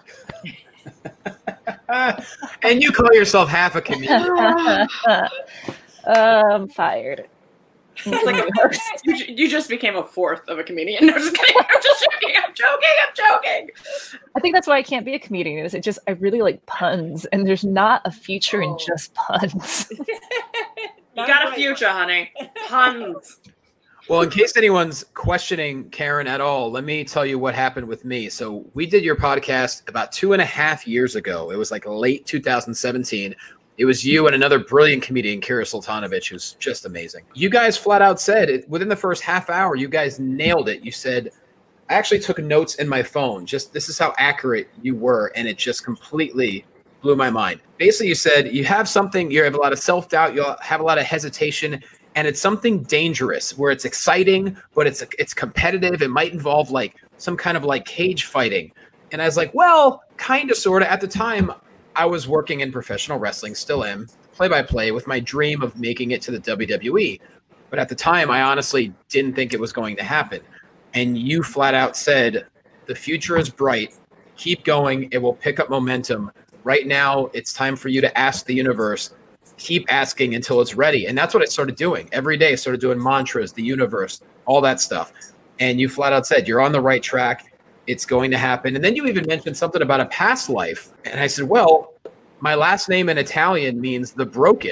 And you call yourself half a comedian. uh, I'm fired. It's like a, you, you just became a fourth of a comedian. No, just kidding. I'm just joking. I'm joking. I'm joking. I think that's why I can't be a comedian. Is it just I really like puns, and there's not a future in Oh. just puns. You got a future, honey. Puns. Well, in case anyone's questioning Karen at all, let me tell you what happened with me. So we did your podcast about two and a half years ago. It was like late two thousand seventeen. It was you and another brilliant comedian, Kira Sultanovich, who's just amazing. You guys flat out said it within the first half hour, you guys nailed it. You said, I actually took notes in my phone. Just this is how accurate you were. And it just completely blew my mind. Basically, you said you have something, you have a lot of self-doubt, you have a lot of hesitation, and it's something dangerous where it's exciting, but it's it's competitive. It might involve like some kind of like cage fighting. And I was like, well, kind of, sort of. At the time, I was working in professional wrestling, still am, play-by-play, with my dream of making it to the W W E. But at the time, I honestly didn't think it was going to happen. And you flat out said, the future is bright. Keep going. It will pick up momentum. Right now, it's time for you to ask the universe. Keep asking until it's ready. And that's what I started doing. Every day, I started doing mantras, the universe, all that stuff. And you flat out said, you're on the right track. It's going to happen. And then you even mentioned something about a past life. And I said, well, my last name in Italian means the broken.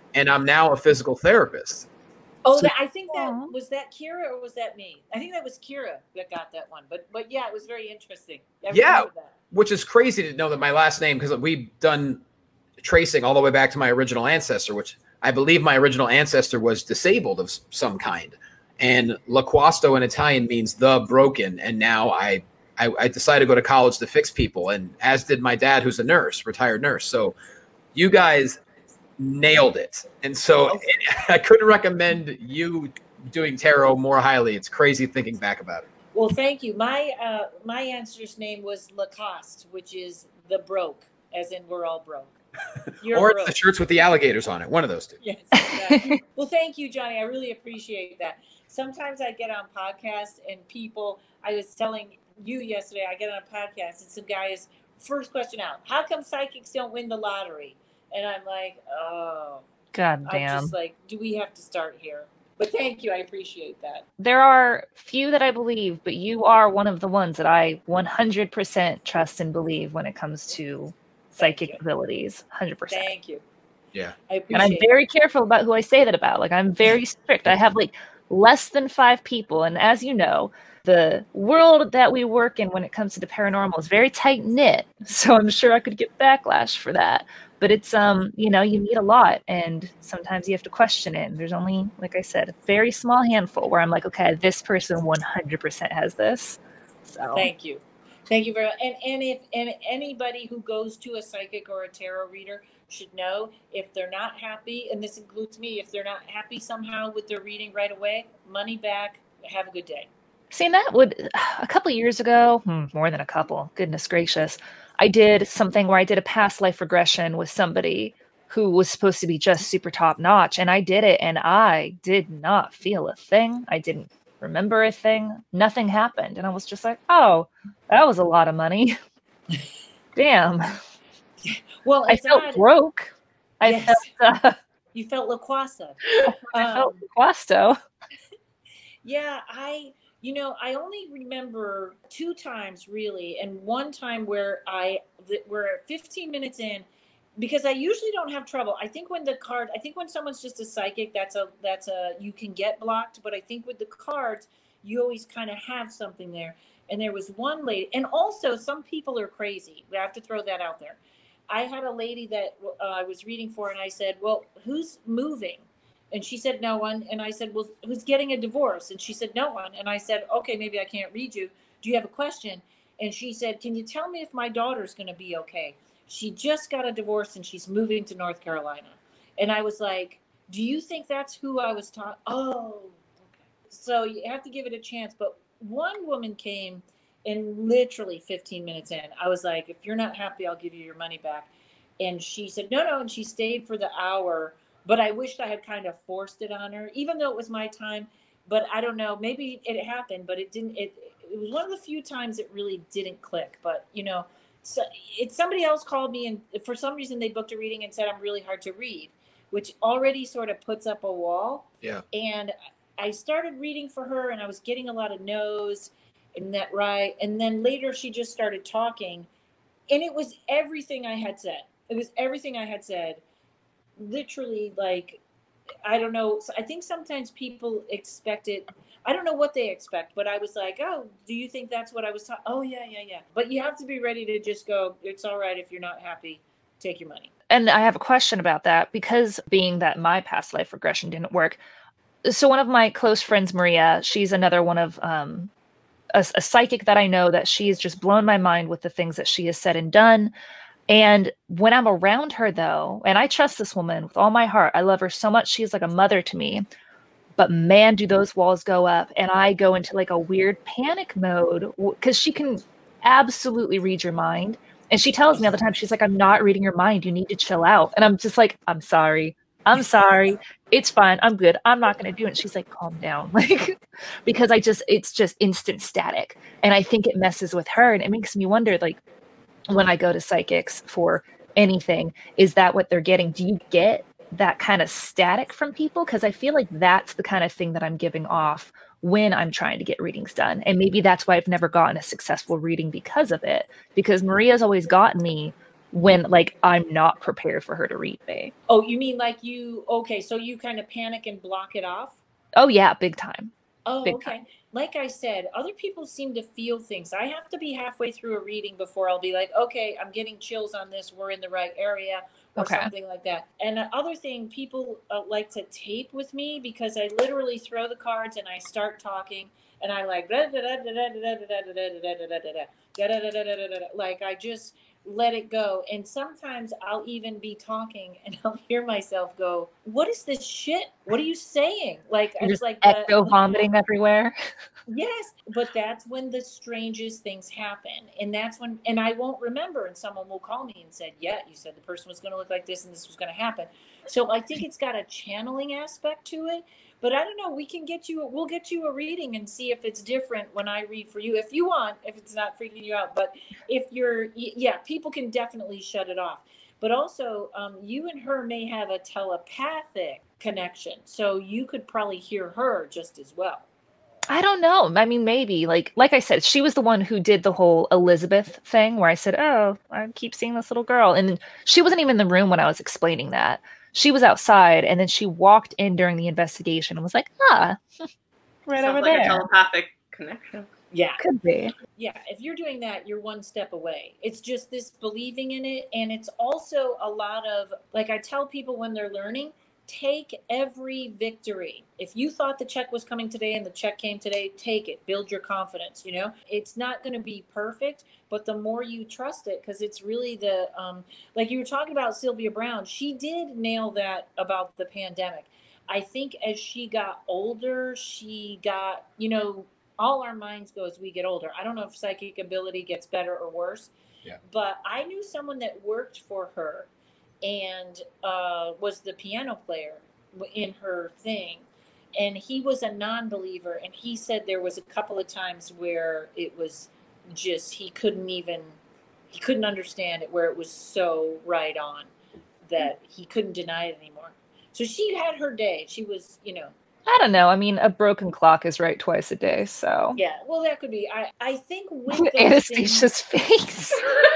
and I'm now a physical therapist. Oh, So- that, I think that Aw. was that Kira or was that me? I think that was Kira that got that one. But but yeah, it was very interesting. I Yeah. remember that. Which is crazy to know that my last name, because we've done tracing all the way back to my original ancestor, which I believe my original ancestor was disabled of s- some kind. And Laquasto in Italian means the broken. And now I, I, I decided to go to college to fix people, and as did my dad, who's a nurse, retired nurse. So you guys nailed it. And so I couldn't recommend you doing tarot more highly. It's crazy thinking back about it. Well, thank you. My uh, my ancestor's name was Lacoste, which is the broke, as in we're all broke. You're Or broke. it's the shirts with the alligators on it. One of those two. Yes. Exactly. Well, thank you, Johnny. I really appreciate that. Sometimes I get on podcasts and people. I was telling you yesterday. I get on a podcast and some guy is first question out. How come psychics don't win the lottery? And I'm like, oh, God I'm damn. just like, do we have to start here? But thank you. I appreciate that. There are few that I believe, but you are one of the ones that I one hundred percent trust and believe when it comes to psychic you. abilities. one hundred percent. Thank you. Yeah. I appreciate And I'm it. very careful about who I say that about. Like, I'm very strict. I have like less than five people. And as you know, the world that we work in when it comes to the paranormal is very tight knit. So I'm sure I could get backlash for that. But it's, um, you know, you meet a lot and sometimes you have to question it. And there's only, like I said, a very small handful where I'm like, okay, this person one hundred percent has this. So Thank you. Thank you very much. And, and if and anybody who goes to a psychic or a tarot reader should know if they're not happy, and this includes me, if they're not happy somehow with their reading right away, money back, have a good day. seeing that would a couple years ago, hmm, more than a couple, goodness gracious, I did something where I did a past life regression with somebody who was supposed to be just super top notch. And I did it and I did not feel a thing. I didn't remember a thing. Nothing happened. And I was just like, oh, that was a lot of money. Damn. Well, I it's felt odd. broke. I Yes. felt, uh, You felt LaQuasa. I felt Um, Guasto. Yeah, I, you know, I only remember two times really, and one time where I, that we're fifteen minutes in, because I usually don't have trouble. I think when the card, I think when someone's just a psychic, that's a, that's a, you can get blocked. But I think with the cards, you always kind of have something there. And there was one lady, and also some people are crazy. We have to throw that out there. I had a lady that uh, I was reading for, and I said, well, who's moving? And she said, no one. And I said, well, who's getting a divorce? And she said, no one. And I said, okay, maybe I can't read you. Do you have a question? And she said, can you tell me if my daughter's going to be okay? She just got a divorce and she's moving to North Carolina. And I was like, do you think that's who I was talking? Oh, okay. So you have to give it a chance. But one woman came, and literally fifteen minutes in, I was like, if you're not happy, I'll give you your money back. And she said, no, no. And she stayed for the hour. But I wished I had kind of forced it on her, even though it was my time. But I don't know, maybe it happened, but it didn't. It it was one of the few times it really didn't click. But, you know, so it's somebody else called me, and for some reason they booked a reading and said I'm really hard to read, which already sort of puts up a wall. Yeah. And I started reading for her, and I was getting a lot of no's and that right. And then later she just started talking, and it was everything I had said. It was everything I had said. Literally, like, I don't know. I think sometimes people expect it. I don't know what they expect, but I was like, oh, do you think that's what I was talking? Oh, yeah, yeah, yeah. But you have to be ready to just go, it's all right if you're not happy, take your money. And I have a question about that, because being that my past life regression didn't work. So one of my close friends, Maria, she's another one of um, a, a psychic that I know that she's just blown my mind with the things that she has said and done. And when I'm around her, though, and I trust this woman with all my heart, I love her so much. She's like a mother to me. But man, do those walls go up, and I go into like a weird panic mode, because she can absolutely read your mind. And she tells me all the time, she's like, I'm not reading your mind. You need to chill out. And I'm just like, I'm sorry. I'm sorry. It's fine. I'm good. I'm not going to do it. And she's like, calm down. Like, because I just, it's just instant static. And I think it messes with her. And it makes me wonder, like, when I go to psychics for anything, is that what they're getting? Do you get that kind of static from people? Because I feel like that's the kind of thing that I'm giving off when I'm trying to get readings done. And maybe that's why I've never gotten a successful reading because of it. Because Maria's always gotten me when like I'm not prepared for her to read me. Oh, you mean like you, okay, so you kind of panic and block it off? Oh yeah, big time. Oh, Big okay. Like I said, other people seem to feel things. I have to be halfway through a reading before I'll be like, okay, I'm getting chills on this. We're in the right area or Okay. something like that. And the other thing, people uh, like to tape with me because I literally throw the cards and I start talking and I like, like I just let it go. And sometimes I'll even be talking and I'll hear myself go, what is this shit? What are you saying? Like, You're it's just like echo the- vomiting everywhere. Yes, but that's when the strangest things happen. And that's when, and I won't remember. And someone will call me and said, yeah, you said the person was going to look like this and this was going to happen. So I think it's got a channeling aspect to it. But I don't know, we can get you, we'll get you a reading and see if it's different when I read for you, if you want, if it's not freaking you out. But if you're, yeah, people can definitely shut it off. But also, um, you and her may have a telepathic connection. So you could probably hear her just as well. I don't know. I mean, maybe like like I said, she was the one who did the whole Elizabeth thing where I said, "Oh, I keep seeing this little girl," and she wasn't even in the room when I was explaining that. She was outside, and then she walked in during the investigation and was like, "Ah, right Sounds over like there." a telepathic connection. Yeah. Could be. Yeah, if you're doing that, you're one step away. It's just this believing in it. And it's also a lot of, like I tell people when they're learning, take every victory. If you thought the check was coming today and the check came today, take it. Build your confidence, you know? It's not going to be perfect, but the more you trust it, because it's really the, um, like you were talking about Sylvia Brown, she did nail that about the pandemic. I think as she got older, she got, you know, all our minds go as we get older. I don't know if psychic ability gets better or worse, Yeah. but I knew someone that worked for her and uh, was the piano player in her thing. And he was a non-believer. And he said there was a couple of times where it was just, he couldn't even, he couldn't understand it, where it was so right on that he couldn't deny it anymore. So she had her day. She was, you know. I don't know. I mean, a broken clock is right twice a day, so. Yeah, well, that could be. I, I think with those Anastasia's things, face.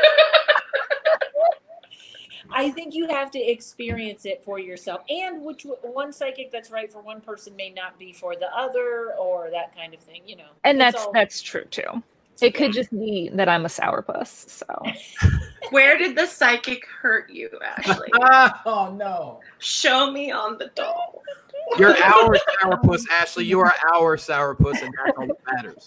I think you have to experience it for yourself. And which one psychic that's right for one person may not be for the other, or that kind of thing, you know. And It's that's all- that's true too. It could just be that I'm a sourpuss. So Where did the psychic hurt you, Ashley? Oh no. Show me on the doll. You're our sourpuss, Ashley. You are our sourpuss, and that's all that matters.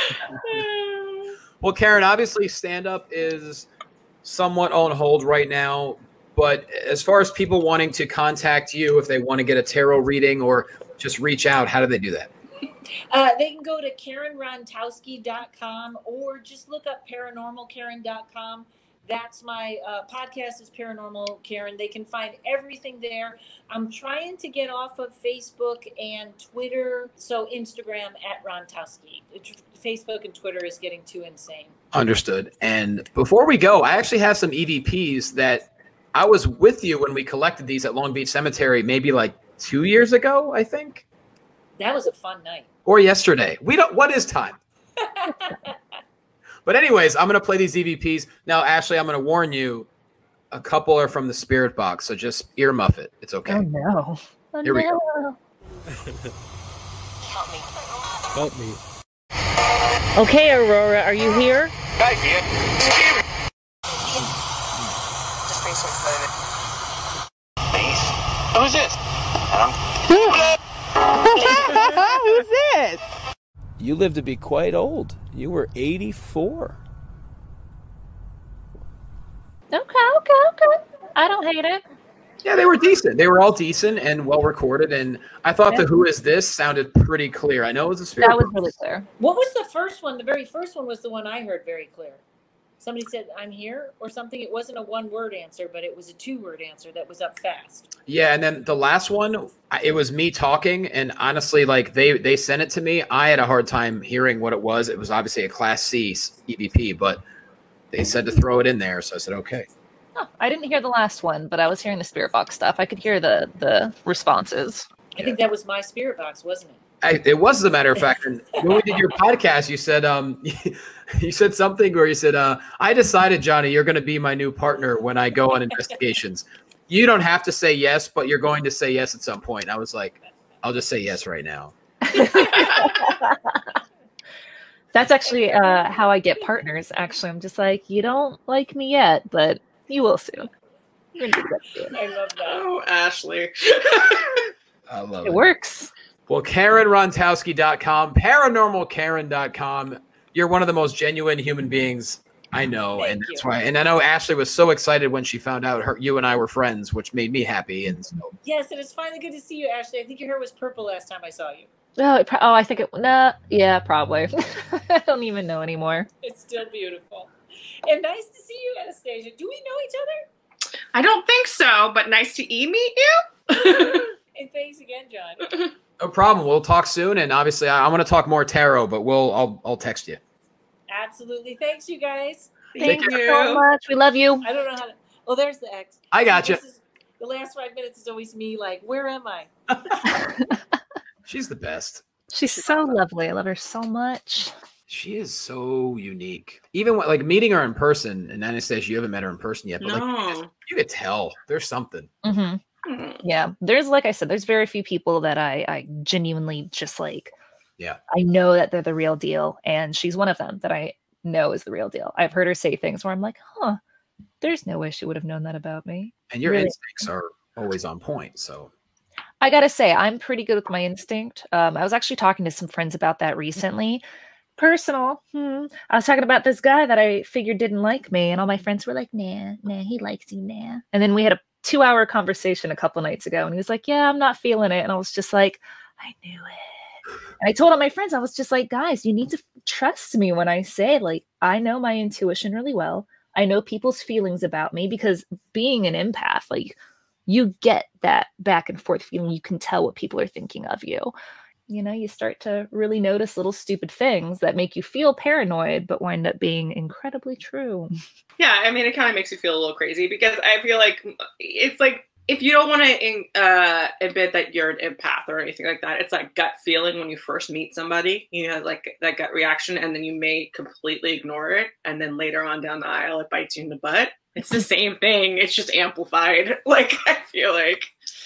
Well, Karen, obviously stand-up is somewhat on hold right now, but as far as people wanting to contact you, if they want to get a tarot reading or just reach out, how do they do that? Uh, they can go to Karen Rontowski dot com or just look up paranormal karen dot com. That's my uh, podcast is Paranormal Karen. They can find everything there. I'm trying to get off of Facebook and Twitter, so Instagram at Rontowski. Facebook and Twitter is getting too insane. Understood. And before we go, I actually have some E V Ps that I was with you when we collected these at Long Beach Cemetery, maybe like two years ago, I think, That was a fun night. or yesterday. We don't. What is time? But anyways, I'm going to play these E V Ps. Now, Ashley, I'm going to warn you, a couple are from the spirit box, so just earmuff it. It's okay. oh no. Oh, Here we go. no. Help me. Help me. Okay, Aurora, are you here? Just basically Nice. Who's this? Who's this? You lived to be quite old. You were eighty-four. Okay, okay, okay. I don't hate it. Yeah, they were decent. They were all decent and well recorded. And I thought the Who Is This sounded pretty clear. I know it was a spirit That was box. really clear. What was the first one? The very first one was the one I heard very clear. Somebody said, I'm here or something. It wasn't a one word answer, but it was a two word answer that was up fast. Yeah, and then the last one, I- it was me talking, and honestly, like they they sent it to me. I had a hard time hearing what it was. It was obviously a Class C E V P, but they said to throw it in there, so I said okay. Oh, I didn't hear the last one, but I was hearing the spirit box stuff. I could hear the the responses. I think that was my spirit box, wasn't it? I, it was, as a matter of fact. And when we did your podcast, you said um, you said something where you said, uh, "I decided, Johnny, you're going to be my new partner when I go on investigations. You don't have to say yes, but you're going to say yes at some point." And I was like, "I'll just say yes right now." That's actually uh, how I get partners. Actually, I'm just like, you don't like me yet, but you will soon. You're gonna do that soon. I love that. Oh, Ashley. I love It it. works. Well, Karen Rontowski dot com, paranormal karen dot com. You're one of the most genuine human beings I know, Thank and that's you. why. And I know Ashley was so excited when she found out her, you and I were friends, which made me happy. And so, Yes, and it's finally good to see you, Ashley. I think your hair was purple last time I saw you. Oh, it, pro- oh, I think it. Nah, yeah, probably. I don't even know anymore. It's still beautiful. And nice to see you, Anastasia. Do we know each other? I don't think so, but nice to e-meet you. And thanks again, John. no problem. We'll talk soon. And obviously, I, I want to talk more tarot, but we'll I'll I'll text you. Absolutely. Thanks, you guys. Thank Thank you you. so much. We love you. I don't know how to. Oh, there's the X. I got you. This is- The last five minutes is always me like, where am I? She's the best. She's so lovely. I love her so much. She is so unique. Even when, like meeting her in person, and Anastasia, you haven't met her in person yet, but like No. you could tell there's something. hmm Hmm. Yeah, there's like I said, there's very few people that I I genuinely just like. Yeah. I know that they're the real deal, and she's one of them that I know is the real deal. I've heard her say things where I'm like, huh, there's no way she would have known that about me. And your Really? instincts are always on point. So I gotta say, I'm pretty good with my instinct. Um, I was actually talking to some friends about that recently. Personal. Hmm. I was talking about this guy that I figured didn't like me, and all my friends were like, nah, nah, he likes you, nah. And then we had a two hour conversation a couple nights ago, and he was like, yeah, I'm not feeling it. And I was just like, I knew it. And I told all my friends, I was just like, guys, you need to trust me when I say, like, I know my intuition really well. I know people's feelings about me because being an empath, like, you get that back and forth feeling. You can tell what people are thinking of you. You know, you start to really notice little stupid things that make you feel paranoid, but wind up being incredibly true. Yeah, I mean, it kind of makes you feel a little crazy because I feel like it's like if you don't want to uh, admit that you're an empath or anything like that, it's like gut feeling when you first meet somebody. You know, like that gut reaction, and then you may completely ignore it, and then later on down the aisle, it bites you in the butt. It's the same thing. It's just amplified. Like, I feel like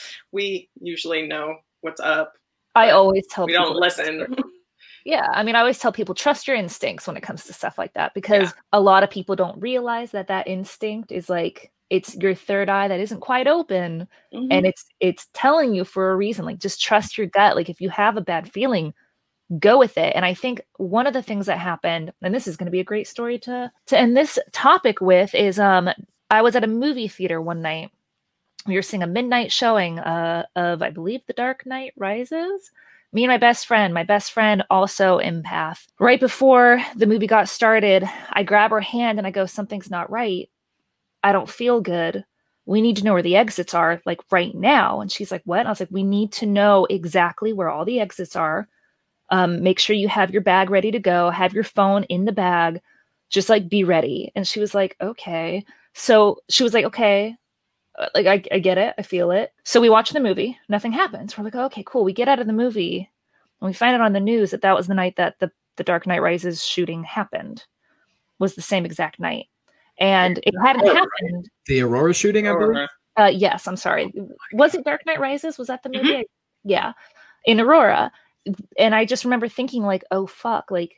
we usually know what's up. I always tell We people don't listen. Yeah, I mean, I always tell people trust your instincts when it comes to stuff like that because Yeah. a lot of people don't realize that that instinct is like it's your third eye that isn't quite open, Mhm. and it's it's telling you for a reason. Like, just trust your gut. Like, if you have a bad feeling, go with it. And I think one of the things that happened, and this is going to be a great story to to end this topic with, is um I was at a movie theater one night. We were seeing a midnight showing uh, of, I believe, The Dark Knight Rises. Me and my best friend, my best friend also empath. Right before the movie got started, I grab her hand and I go, something's not right. I don't feel good. We need to know where the exits are, like right now. And she's like, what? And I was like, we need to know exactly where all the exits are. Um, make sure you have your bag ready to go. Have your phone in the bag. Just like be ready. And she was like, okay. So she was like, okay. Uh, Like, I, I get it. I feel it. So we watch the movie. Nothing happens. We're like, okay, cool. We get out of the movie and we find out on the news that that was the night that the, the Dark Knight Rises shooting happened. Was the same exact night. And it hadn't happened. the Aurora shooting, I believe. Uh, yes, I'm sorry. Was it Dark Knight Rises? Was that the movie? Yeah. In Aurora. And I just remember thinking like, oh, fuck. Like,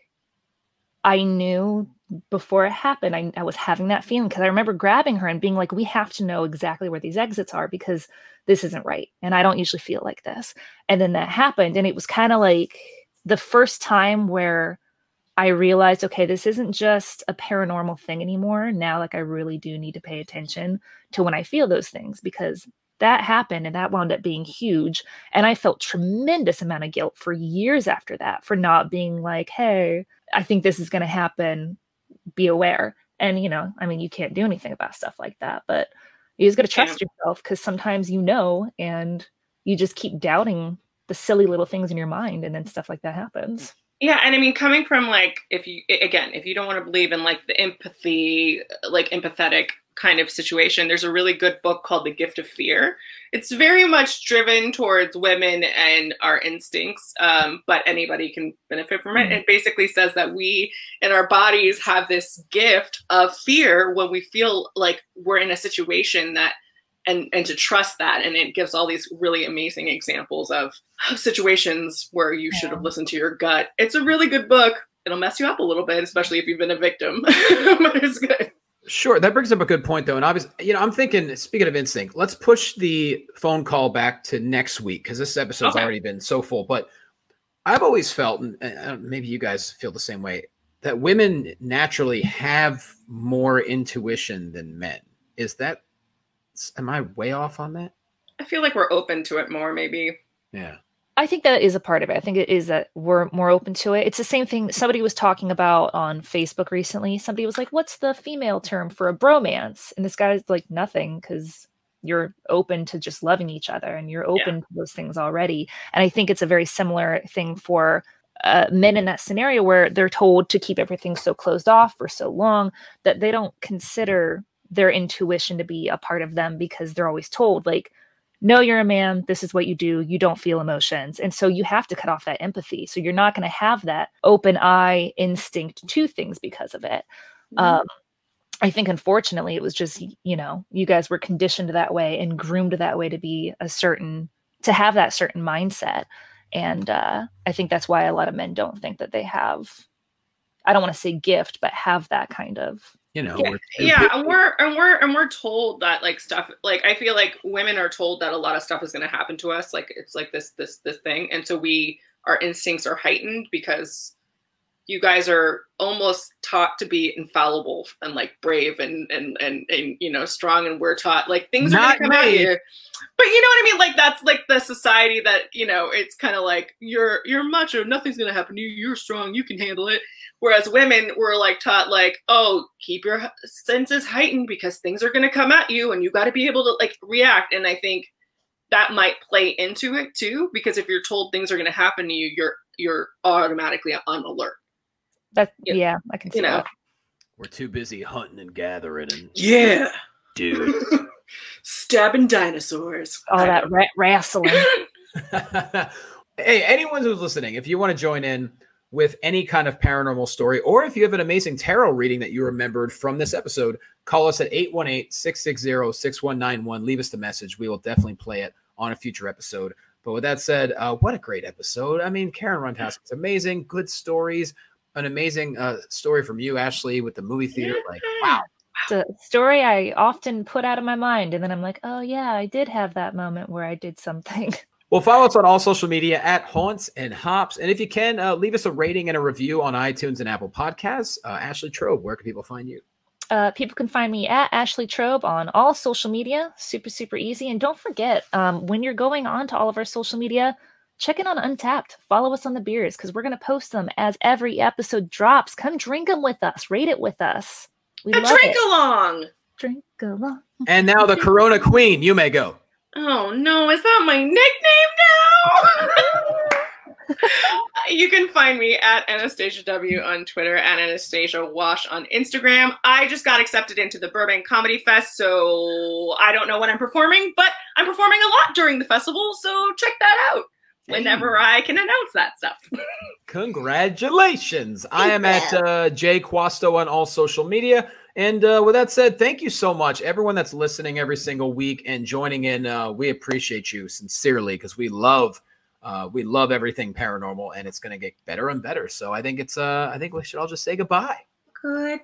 I knew before it happened, I, I was having that feeling because I remember grabbing her and being like, we have to know exactly where these exits are because this isn't right. And I don't usually feel like this. And then that happened. And it was kind of like the first time where I realized, okay, this isn't just a paranormal thing anymore. Now, like, I really do need to pay attention to when I feel those things because that happened and that wound up being huge. And I felt tremendous amount of guilt for years after that for not being like, hey, I think this is going to happen. Be aware. And, you know, I mean, you can't do anything about stuff like that, but you just got to trust yourself because sometimes you know, and you just keep doubting the silly little things in your mind. And then stuff like that happens. Yeah, and I mean, coming from like, if you again, if you don't want to believe in like the empathy, like empathetic kind of situation. There's a really good book called The Gift of Fear. It's very much driven towards women and our instincts, um, but anybody can benefit from it. It basically says that we in our bodies have this gift of fear when we feel like we're in a situation that, and, and to trust that. And it gives all these really amazing examples of, of situations where you should have listened to your gut. It's a really good book. It'll mess you up a little bit, especially if you've been a victim, but it's good. Sure. That brings up a good point, though. And obviously, you know, I'm thinking, speaking of instinct, let's push the phone call back to next week because this episode's okay. already been so full. But I've always felt, and maybe you guys feel the same way, that women naturally have more intuition than men. Is that, am I way off on that? I feel like we're open to it more, maybe. Yeah. I think that is a part of it. I think it is that we're more open to it. It's the same thing somebody was talking about on Facebook recently. Somebody was like, what's the female term for a bromance? And this guy's like, nothing, because you're open to just loving each other and you're open yeah. to those things already. And I think it's a very similar thing for uh, men in that scenario where they're told to keep everything so closed off for so long that they don't consider their intuition to be a part of them because they're always told, like, no, you're a man. This is what you do. You don't feel emotions. And so you have to cut off that empathy. So you're not going to have that open eye instinct to things because of it. Mm-hmm. Um, I think, unfortunately, it was just, you know, you guys were conditioned that way and groomed that way to be a certain, to have that certain mindset. And uh, I think that's why a lot of men don't think that they have, I don't want to say gift, but have that kind of, you know, yeah, yeah, and we're and we're and we're told that like stuff, like I feel like women are told that a lot of stuff is going to happen to us, like it's like this this this thing, and so we our instincts are heightened because you guys are almost taught to be infallible and like brave and and and, and you know strong, and we're taught like things are going to come out here. But you know what I mean? Like that's like the society that, you know, it's kind of like you're you're macho, nothing's going to happen to you, you're strong, you can handle it. Whereas women were like taught like, oh, keep your senses heightened because things are going to come at you and you got to be able to like react. And I think that might play into it too, because if you're told things are going to happen to you, you're you're automatically on alert. That you yeah, know, I can see you know. that. We're too busy hunting and gathering and yeah, dude, stabbing dinosaurs. All that ra- wrestling. Hey, anyone who's listening, if you want to join in with any kind of paranormal story, or if you have an amazing tarot reading that you remembered from this episode, call us at eight one eight, six six zero, six one nine one. Leave us the message. We will definitely play it on a future episode. But with that said, uh, what a great episode. I mean, Karen Rundhouse, it's amazing. Good stories. An amazing uh, story from you, Ashley, with the movie theater. Like, wow. It's a story I often put out of my mind. And then I'm like, oh, yeah, I did have that moment where I did something. Well, follow us on all social media at Haunts and Hops. And if you can, uh, leave us a rating and a review on iTunes and Apple Podcasts. Uh, Ashley Trobe, where can people find you? Uh, people can find me at Ashley Trobe on all social media. Super, super easy. And don't forget, um, when you're going on to all of our social media, check in on Untapped. Follow us on the beers because we're going to post them as every episode drops. Come drink them with us. Rate it with us. We a love drink it. along. Drink along. And now the Corona Queen. You may go. Oh, no. Is that my nickname now? You can find me at Anastasia W on Twitter and Anastasia Wash on Instagram. I just got accepted into the Burbank Comedy Fest, so I don't know when I'm performing, but I'm performing a lot during the festival, so check that out whenever I can announce that stuff. Congratulations. I am at uh, Jay Quasto on all social media. And uh, with that said, thank you so much, everyone that's listening every single week and joining in. Uh, we appreciate you sincerely because we love uh, we love everything paranormal, and it's going to get better and better. So I think it's uh, I think we should all just say goodbye. Goodbye.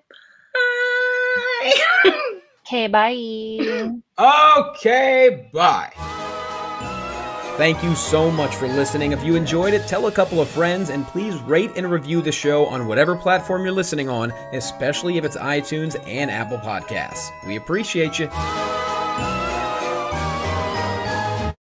Okay, bye. Okay, bye. Thank you so much for listening. If you enjoyed it, tell a couple of friends, and please rate and review the show on whatever platform you're listening on, especially if it's iTunes and Apple Podcasts. We appreciate you.